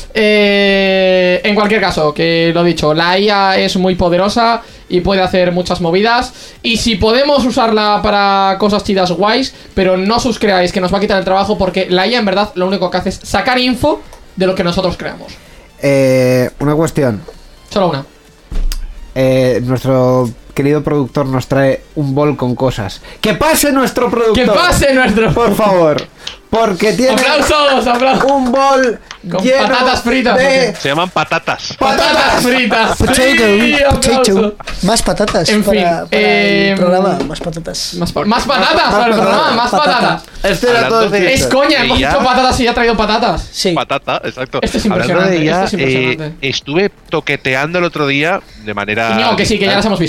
En cualquier caso, que lo dicho, la IA es muy poderosa y puede hacer muchas movidas. Y si podemos usarla para cosas chidas, guays, pero no os creáis que nos va a quitar el trabajo, porque la IA en verdad lo único que hace es sacar info de lo que nosotros creamos. Una cuestión. Solo una. Nuestro querido productor nos trae un bol con cosas. ¡Que pase nuestro productor! ¡Que pase nuestro! Por favor. Porque tiene ¡Aplausos! un bol con lleno patatas fritas. Se llaman patatas. ¡Patatas fritas! Potato. Más patatas. En fin, para el programa. Más patatas. Más patatas para el programa. Más patatas. Este era todo Es coña, hemos dicho patatas y ya ha traído patatas. Sí. Patata, exacto. Esto es impresionante. Hablando de ella, esto es impresionante. estuve toqueteando el otro día de manera... Y no, que sí, que ya las hemos visto.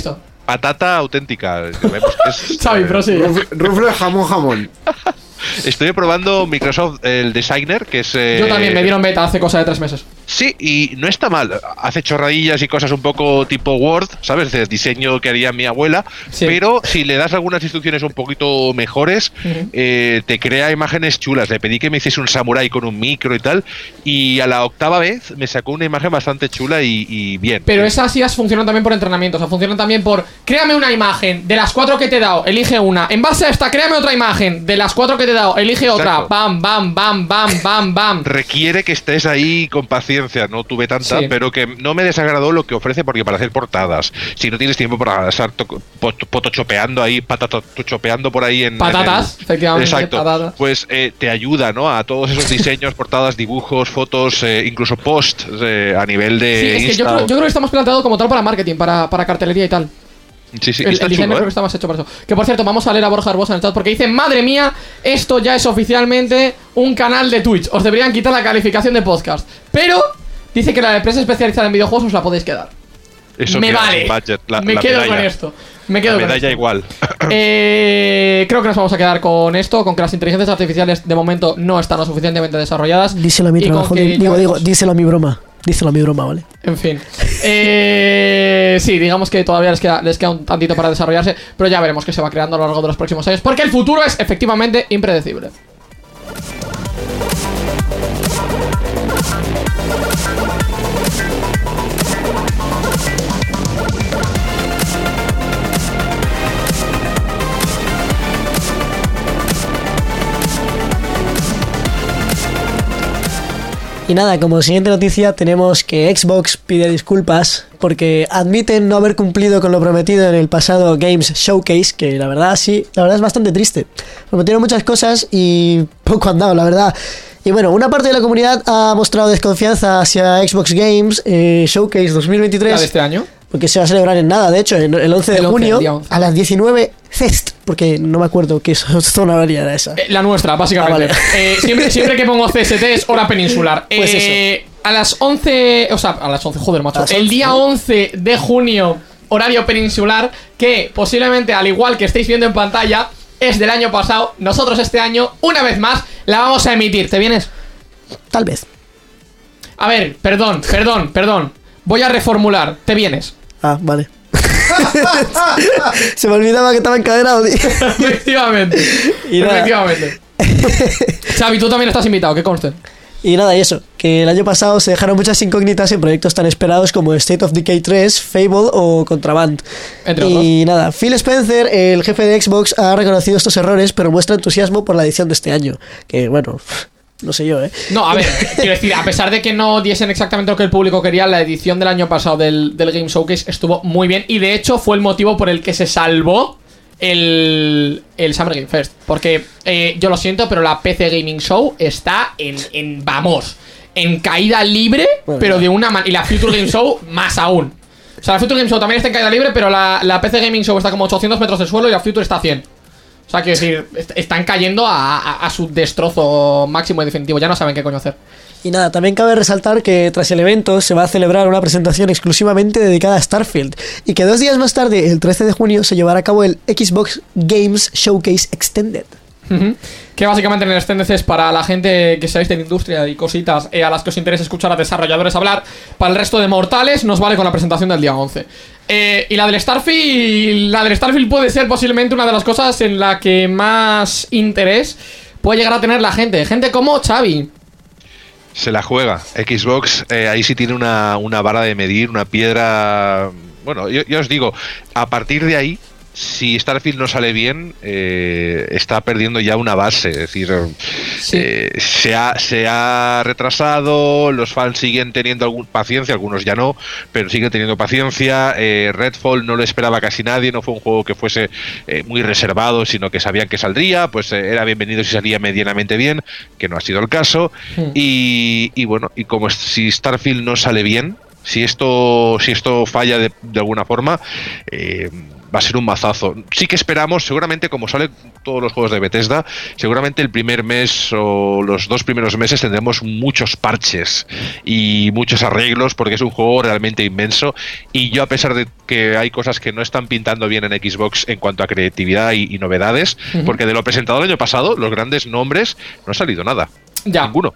patata auténtica. Vemos que es, Xavi, pero sí. Rufle jamón. Estoy probando Microsoft, el Designer, que es... Yo también, me dieron beta hace cosa de 3 meses. Sí, y no está mal. Hace chorradillas y cosas un poco tipo Word, ¿sabes? De diseño que haría mi abuela. Sí. Pero si le das algunas instrucciones un poquito mejores, te crea imágenes chulas. Le pedí que me hiciese un samurái con un micro y tal. Y a la 8ª vez me sacó una imagen bastante chula y bien. Pero esas IAs funcionan también por entrenamiento. O sea, funcionan también por... Créame una imagen de las 4 que te he dado, elige una. En base a esta, créame otra imagen de las 4 que te he dado, elige otra. Exacto. Bam, bam, bam, bam, bam, bam. Requiere que estés ahí con paciencia. No tuve tanta, pero que no me desagradó lo que ofrece, porque para hacer portadas, si no tienes tiempo para estar chopeando ahí, chopeando por ahí en... Patatas, efectivamente. Exacto. Patatas. Pues te ayuda, ¿no? A todos esos diseños, portadas, dibujos, fotos, incluso posts a nivel de... Sí, es que yo creo que estamos planteados como tal para marketing, para cartelería y tal. Sí, el diseño creo que está más hecho para eso. Que por cierto, vamos a leer a Borja Herbosa en el chat porque dice: madre mía, esto ya es oficialmente un canal de Twitch. Os deberían quitar la calificación de podcast. Pero dice que la empresa especializada en videojuegos os la podéis quedar. Eso me vale. Me quedo con esto. Me quedo con esto. Igual. Creo que nos vamos a quedar con esto, con que las inteligencias artificiales de momento no están lo suficientemente desarrolladas. Díselo a mi trabajo. Díselo a mi broma. Díselo a mi broma, ¿vale? En fin. Sí, digamos que todavía les queda un tantito para desarrollarse, pero ya veremos qué se va creando a lo largo de los próximos años, porque el futuro es efectivamente impredecible. Y nada, como siguiente noticia tenemos que Xbox pide disculpas porque admiten no haber cumplido con lo prometido en el pasado Games Showcase, que la verdad es bastante triste. Prometieron muchas cosas y poco han dado, la verdad. Y bueno, una parte de la comunidad ha mostrado desconfianza hacia Xbox Games Showcase 2023. ¿La de este año? Porque se va a celebrar en nada, de hecho, el 11 de junio a las 19 CEST, porque no me acuerdo qué zona horaria era esa. La nuestra, básicamente. Vale. Siempre que pongo CST es hora peninsular. Pues eso. A las 11, joder, macho. El día 11 de junio, horario peninsular, que posiblemente, al igual que estáis viendo en pantalla, es del año pasado. Nosotros este año, una vez más, la vamos a emitir. ¿Te vienes? Tal vez. A ver, perdón. Voy a reformular. ¿Te vienes? Ah, vale. Se me olvidaba que estaba encadenado, tío. Efectivamente. Xavi, tú también estás invitado, que conste. Y nada, y eso, que el año pasado se dejaron muchas incógnitas en proyectos tan esperados como State of Decay 3, Fable o Contraband. Entre otros. Y nada, Phil Spencer, el jefe de Xbox, ha reconocido estos errores, pero muestra entusiasmo por la edición de este año. Que bueno... No sé yo, No, a ver, quiero decir, a pesar de que no diesen exactamente lo que el público quería, la edición del año pasado del Game Showcase estuvo muy bien. Y de hecho fue el motivo por el que se salvó el Summer Game Fest. Porque, yo lo siento, pero la PC Gaming Show está en caída libre, bueno, pero de una manera. Y la Future Game Show más aún. O sea, la Future Game Show también está en caída libre, pero la PC Gaming Show está como 800 metros del suelo y la Future está a 100. O sea, quiero decir, están cayendo a su destrozo máximo y definitivo. Ya no saben qué coño hacer. Y nada, también cabe resaltar que tras el evento se va a celebrar una presentación exclusivamente dedicada a Starfield. Y que 2 días más tarde, el 13 de junio, se llevará a cabo el Xbox Games Showcase Extended. Que básicamente en el Extended es para la gente que sabéis de la industria y cositas a las que os interesa escuchar a desarrolladores hablar. Para el resto de mortales nos vale con la presentación del día 11. Y la del Starfield puede ser posiblemente una de las cosas en la que más interés puede llegar a tener la gente. Gente como Xavi. Se la juega. Xbox ahí sí tiene una vara de medir, una piedra. Bueno, yo os digo, a partir de ahí, si Starfield no sale bien, está perdiendo ya una base. Es decir, sí. Se ha retrasado, los fans siguen teniendo paciencia, algunos ya no, pero siguen teniendo paciencia. Redfall no lo esperaba casi nadie, no fue un juego que fuese muy reservado, sino que sabían que saldría, pues era bienvenido si salía medianamente bien, que no ha sido el caso. Y bueno, y como si Starfield no sale bien, si esto falla de alguna forma, va a ser un mazazo. Sí que esperamos, seguramente como salen todos los juegos de Bethesda, seguramente el primer mes o los 2 primeros meses tendremos muchos parches y muchos arreglos porque es un juego realmente inmenso, y yo, a pesar de que hay cosas que no están pintando bien en Xbox en cuanto a creatividad y novedades, porque de lo presentado el año pasado, los grandes nombres, no ha salido nada. Ninguno.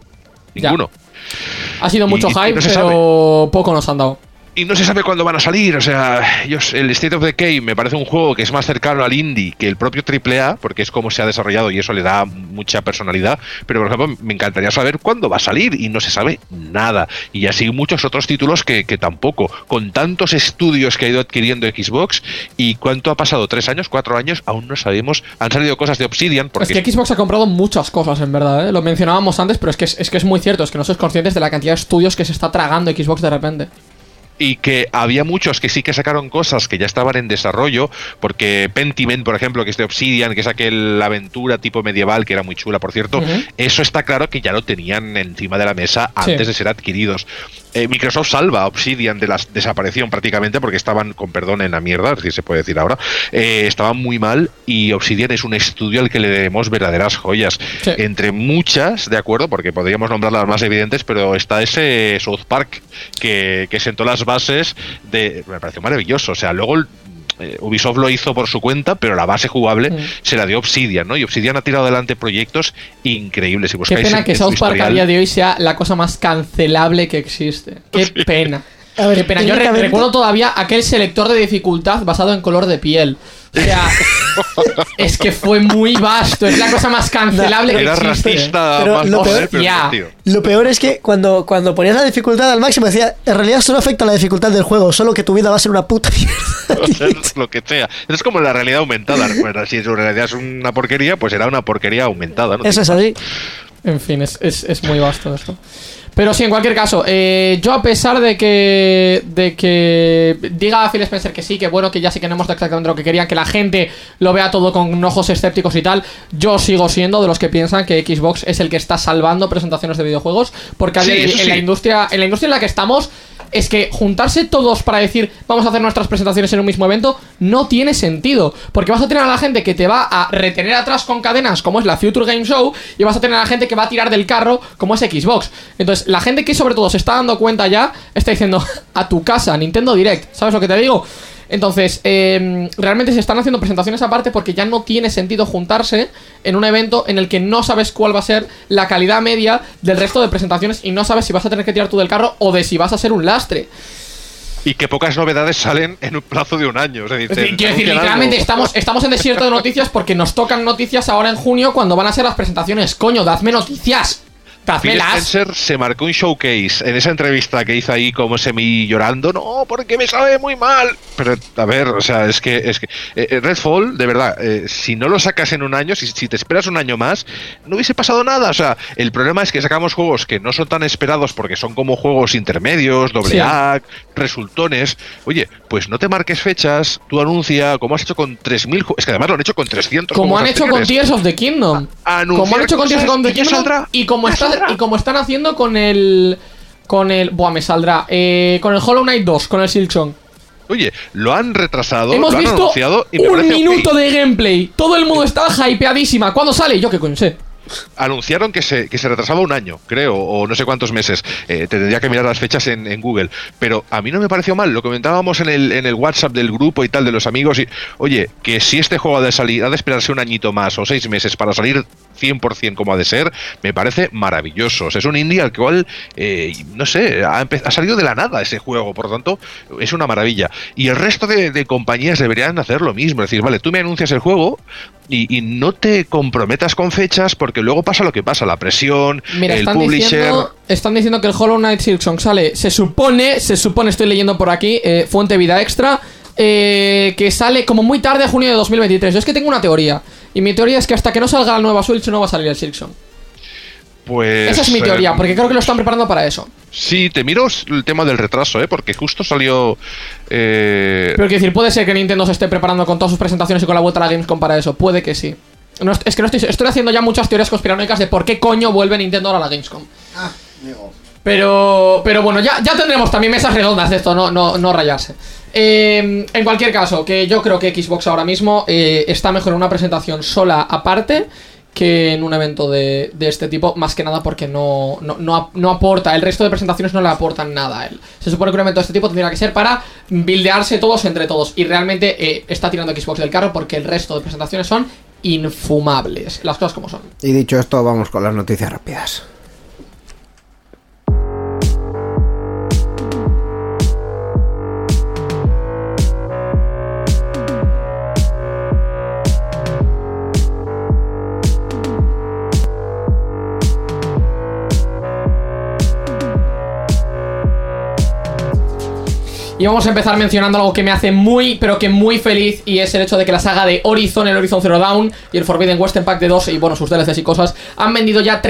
Ha sido mucho hype, no pero poco nos han dado. Y no se sabe cuándo van a salir. O sea, el State of Decay me parece un juego que es más cercano al indie que el propio AAA, porque es como se ha desarrollado y eso le da mucha personalidad. Pero, por ejemplo, me encantaría saber cuándo va a salir y no se sabe nada. Y así muchos otros títulos que tampoco. Con tantos estudios que ha ido adquiriendo Xbox, y cuánto ha pasado, 3 años, 4 años, aún no sabemos. Han salido cosas de Obsidian. Porque es que Xbox ha comprado muchas cosas, en verdad, ¿eh? Lo mencionábamos antes, pero es que es muy cierto. Es que no sois conscientes de la cantidad de estudios que se está tragando Xbox de repente. Y que había muchos que sí que sacaron cosas que ya estaban en desarrollo, porque Pentiment, por ejemplo, que es de Obsidian, que es aquella aventura tipo medieval, que era muy chula, por cierto, eso está claro que ya lo tenían encima de la mesa antes de ser adquiridos. Microsoft salva a Obsidian de la desaparición prácticamente, porque estaban, con perdón, en la mierda, si se puede decir ahora, estaban muy mal, y Obsidian es un estudio al que le debemos verdaderas joyas. Entre muchas, de acuerdo, porque podríamos nombrar las más evidentes, pero está ese South Park que sentó las bases me pareció maravilloso. O sea, luego Ubisoft lo hizo por su cuenta, pero la base jugable se la dio Obsidian, ¿no? Y Obsidian ha tirado adelante proyectos increíbles. Qué pena que South Park a día de hoy sea la cosa más cancelable que existe. Qué pena. A ver, qué pena. Yo recuerdo todavía aquel selector de dificultad basado en color de piel. O sea, es que fue muy vasto. Es la cosa más cancelable que existe. Era racista. Pero lo peor es que cuando ponías la dificultad al máximo, decía, en realidad solo afecta la dificultad del juego, solo que tu vida va a ser una puta mierda. O sea, es lo que sea. Es como la realidad aumentada. Bueno, si en realidad es una porquería, pues será una porquería aumentada, ¿no? Eso es así. En fin, es muy vasto esto. Pero sí, en cualquier caso, yo, a pesar de que diga a Phil Spencer que sí, que bueno, que ya sí que no hemos exactamente lo que querían, que la gente lo vea todo con ojos escépticos y tal, yo sigo siendo de los que piensan que Xbox es el que está salvando presentaciones de videojuegos, porque en la industria en la que estamos, es que juntarse todos para decir vamos a hacer nuestras presentaciones en un mismo evento no tiene sentido, porque vas a tener a la gente que te va a retener atrás con cadenas, como es la Future Game Show, y vas a tener a la gente que va a tirar del carro, como es Xbox. Entonces, la gente que sobre todo se está dando cuenta ya, está diciendo a tu casa, Nintendo Direct, ¿sabes lo que te digo? Entonces, realmente se están haciendo presentaciones aparte, porque ya no tiene sentido juntarse en un evento en el que no sabes cuál va a ser la calidad media del resto de presentaciones, y no sabes si vas a tener que tirar tú del carro o de si vas a ser un lastre. Y que pocas novedades salen en un plazo de un año. O sea, quiero decir, literalmente estamos en desierto de noticias, porque nos tocan noticias ahora en junio, cuando van a ser las presentaciones. Coño, dadme noticias. Phil Spencer se marcó un showcase en esa entrevista que hizo ahí como semi llorando. No, porque me sabe muy mal. Pero, a ver, o sea, es que Redfall, de verdad, si no lo sacas en un año, si te esperas un año más, no hubiese pasado nada. O sea, el problema es que sacamos juegos que no son tan esperados porque son como juegos intermedios, doble A, resultones. Oye, pues no te marques fechas, tú anuncia, como has hecho con 3.000 juegos. Es que además lo han hecho con 300. Como han hecho con Tears of the Kingdom. Como han hecho con Tears of the Kingdom. Y como están haciendo con el... Buah, me saldrá. Con el Hollow Knight 2, con el Silksong. Oye, lo han retrasado, Hemos lo han visto anunciado y un minuto de gameplay. Todo el mundo estaba hypeadísima. ¿Cuándo sale? Yo qué coño sé. Anunciaron que se retrasaba un año, creo, o no sé cuántos meses. Te tendría que mirar las fechas en Google. Pero a mí no me pareció mal. Lo comentábamos en el WhatsApp del grupo y tal, de los amigos. Y, oye, que si este juego ha de esperarse un añito más o 6 meses para salir 100% como ha de ser, me parece maravilloso. O sea, es un indie al cual, no sé, ha salido de la nada ese juego. Por lo tanto, es una maravilla. Y el resto de compañías deberían hacer lo mismo. Es decir, vale, tú me anuncias el juego y no te comprometas con fechas, porque luego pasa lo que pasa, la presión, el publisher... Están diciendo que el Hollow Knight Silksong sale, se supone, estoy leyendo por aquí, fuente vida extra, que sale como muy tarde, junio de 2023. Yo es que tengo una teoría, y mi teoría es que hasta que no salga la nueva Switch no va a salir el Silksong. Pues... Esa es mi teoría, porque creo que lo están preparando para eso. Sí, te miro el tema del retraso, porque justo salió... Pero quiero decir, puede ser que Nintendo se esté preparando con todas sus presentaciones y con la vuelta a la Gamescom para eso. Puede que sí. No, es que no estoy haciendo ya muchas teorías conspiranoicas de por qué coño vuelve Nintendo ahora a la Gamescom. Pero bueno, ya tendremos también mesas redondas de esto, no rayarse. En cualquier caso, que yo creo que Xbox ahora mismo está mejor en una presentación sola aparte que en un evento de este tipo, más que nada porque no aporta, el resto de presentaciones no le aportan nada a él. Se supone que un evento de este tipo tendría que ser para buildearse todos entre todos, y realmente está tirando Xbox del carro porque el resto de presentaciones son infumables, las cosas como son. Y dicho esto, vamos con las noticias rápidas. Y vamos a empezar mencionando algo que me hace muy, pero que muy feliz, y es el hecho de que la saga de Horizon, el Horizon Zero Dawn y el Forbidden West Pack de 2 y bueno, sus DLCs y cosas, han vendido ya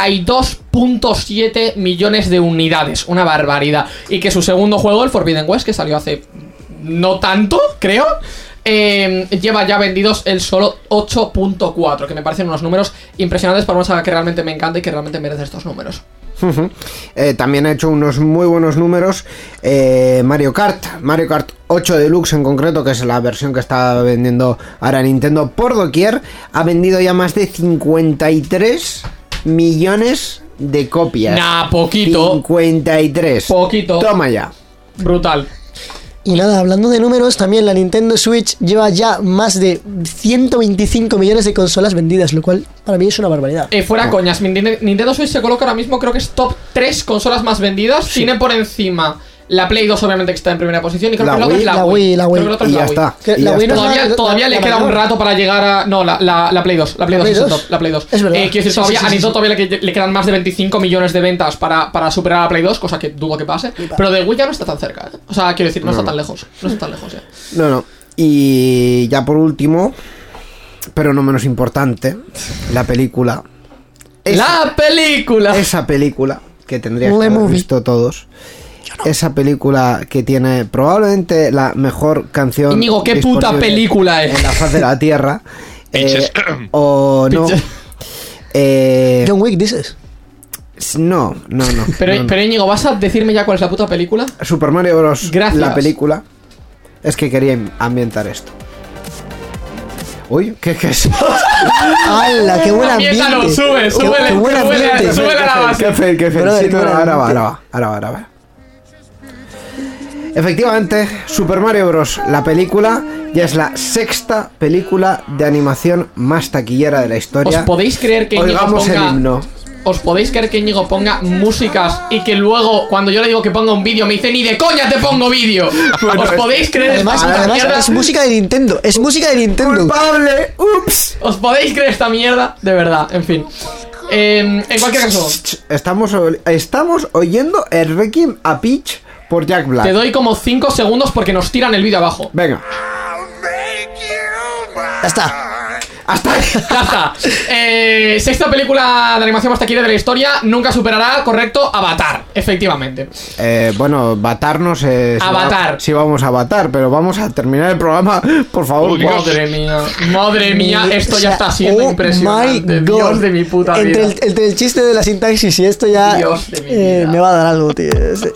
32.7 millones de unidades, una barbaridad. Y que su segundo juego, el Forbidden West, que salió hace no tanto, creo, lleva ya vendidos el solo 8.4, que me parecen unos números impresionantes para una saga que realmente me encanta y que realmente merece estos números. También ha hecho unos muy buenos números Mario Kart 8 Deluxe en concreto, que es la versión que está vendiendo ahora Nintendo por doquier. Ha vendido ya más de 53 millones de copias. Poquito. 53. Poquito. Toma ya. Brutal. Y nada, hablando de números, también la Nintendo Switch lleva ya más de 125 millones de consolas vendidas, lo cual para mí es una barbaridad. Fuera coñas, Nintendo Switch se coloca ahora mismo, creo que es top 3 consolas más vendidas. Sí. Tiene por encima la Play 2, obviamente, que está en primera posición, y creo que el otro es la Wii. La Wii. Creo que el otro es y la ya Wii. está. La Wii Todavía le queda un rato para llegar a... No, la Play 2. La Play 2 es el top. La Play 2. Es verdad. Quiero decir, todavía a Nintendo todavía le quedan más de 25 millones de ventas para superar a la Play 2, cosa que dudo que pase. Pero de Wii ya no está tan cerca, ¿eh? O sea, quiero decir, no está tan lejos. No está tan lejos, ya. No. Y ya por último, pero no menos importante, la película. ¡La película! Esa película que tendríais que haber visto todos. Esa película que tiene probablemente la mejor canción. Íñigo, ¿qué puta película es? En la faz de la tierra. O no. John Wick, dices. No. Pero Íñigo, ¿vas a decirme ya cuál es la puta película? Super Mario Bros. Gracias. La película. Es que quería ambientar esto. Uy, ¿qué es? ¡Hala, qué buen ambiente! Ambiéntalo, sube a la base. Qué fe. Brother, Sí, no, ahora va. Efectivamente, Super Mario Bros. La película ya es la sexta película de animación más taquillera de la historia. ¿Os podéis creer que Íñigo Oigamos el himno. ¿Os podéis creer que Íñigo ponga músicas y que luego, cuando yo le digo que ponga un vídeo, me dice ni de coña te pongo vídeo? ¿Os podéis creer Además, es música de Nintendo. Es música de Nintendo. ¡Culpable! ¡Ups! ¿Os podéis creer esta mierda? De verdad, en fin. En cualquier caso, Estamos oyendo el Requiem a Peach por Jack Black. te doy como 5 segundos porque nos tiran el vídeo abajo. Venga. Ya está. Hasta ahí. Ya está. Sexta película de animación más taquillera de la historia. Nunca superará, correcto, Avatar. Efectivamente. Bueno, Avatar no sé Avatar. si vamos a Avatar, pero vamos a terminar el programa, por favor. Madre mía, esto ya está siendo impresionante. My God. Dios de mi puta vida. Entre el chiste de la sintaxis y esto ya Dios de mi vida. me va a dar algo, tío. Sí.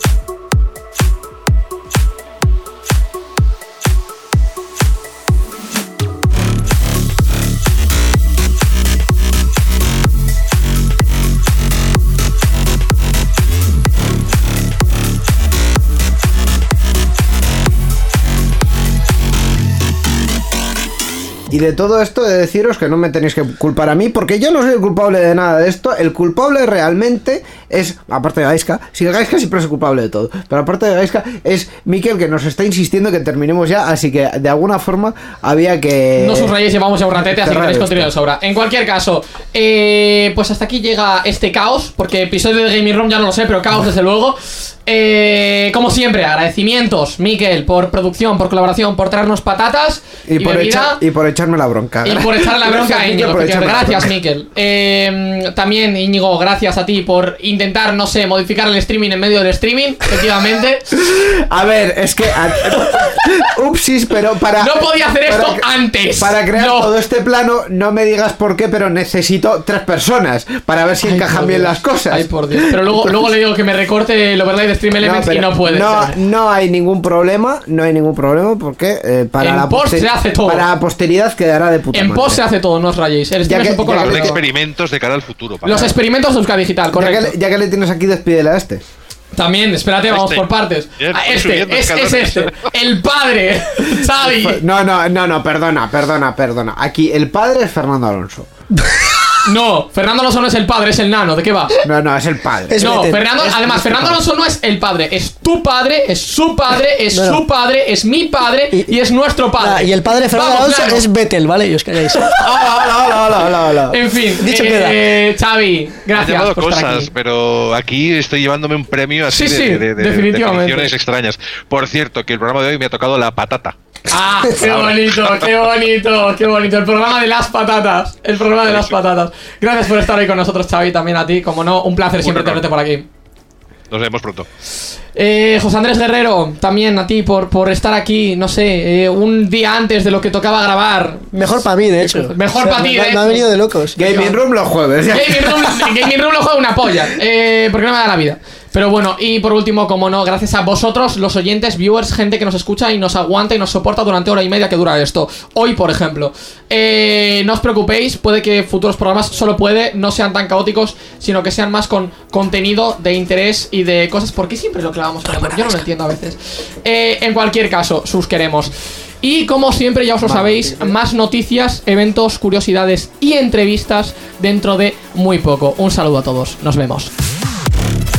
Y de todo esto he de deciros que no me tenéis que culpar a mí, porque yo no soy el culpable de nada de esto. El culpable realmente es, aparte de Gaizka, si Gaizka siempre es el culpable de todo, pero aparte de Gaizka es Mikel, que nos está insistiendo que terminemos ya, así que de alguna forma había que... No subrayéis, llevamos ya un ratete, así que tenéis contenido de sobra. En cualquier caso, pues hasta aquí llega este caos, porque episodio de Gaming Room ya no lo sé, pero caos desde luego. Como siempre, agradecimientos, Mikel, por producción, por colaboración, por traernos patatas y por echarme la bronca. Y por echarle la bronca a Íñigo. Gracias, Mikel. También, Íñigo, gracias a ti por intentar, no sé, modificar el streaming en medio del streaming, efectivamente. A ver, es que... Upsis, pero para... No podía hacer esto antes. Para crear todo este plano, no me digas por qué, pero necesito 3 personas para ver si encajan bien las cosas. Ay, por Dios. Pero luego le digo que me recorte el overlay de Stream Elements y no puede ser. No hay ningún problema, porque para la se hace todo. Para la posteridad quedará de puta madre. En post se hace todo, no os rayéis. El Steam es un poco los experimentos de cara al futuro. Los experimentos de Euskadi Digital, correcto. Ya que le tienes aquí, despídele a este. También, espérate, vamos por partes. Este, el padre, Xavi. No, perdona. Aquí el padre es Fernando Alonso. No, Fernando Alonso no es el padre, es el nano. ¿De qué va? No, es el padre. Fernando Alonso no es el padre, es tu padre, es su padre, es su padre, es mi padre y es nuestro padre. Y el padre de Fernando Alonso es Vettel, ¿vale? Y os calláis. Hola. En fin, dicho queda. Xavi, gracias. He llevado por cosas, estar aquí. Pero aquí estoy llevándome un premio así de definiciones extrañas. Por cierto, que el programa de hoy me ha tocado la patata. Ah, qué bonito. El programa de las patatas. Gracias por estar ahí con nosotros, Xavi, también a ti. Como no, un placer siempre tenerte por aquí. Nos vemos pronto. José Andrés Guerrero, también a ti por estar aquí, no sé, un día antes de lo que tocaba grabar. Mejor para mí, de hecho. Mejor para ti, Me ha venido de locos. Gaming Room los jueves. Gaming Room lo juega una polla. Porque no me da la vida. Pero bueno, y por último, como no, gracias a vosotros, los oyentes, viewers, gente que nos escucha y nos aguanta y nos soporta durante hora y media que dura esto. Hoy, por ejemplo. No os preocupéis, puede que futuros programas, no sean tan caóticos, sino que sean más con contenido de interés y de cosas. ¿Por qué siempre lo clavamos con amor? Yo no lo entiendo a veces. En cualquier caso, sus queremos. Y como siempre, ya os lo sabéis, más noticias, eventos, curiosidades y entrevistas dentro de muy poco. Un saludo a todos, nos vemos.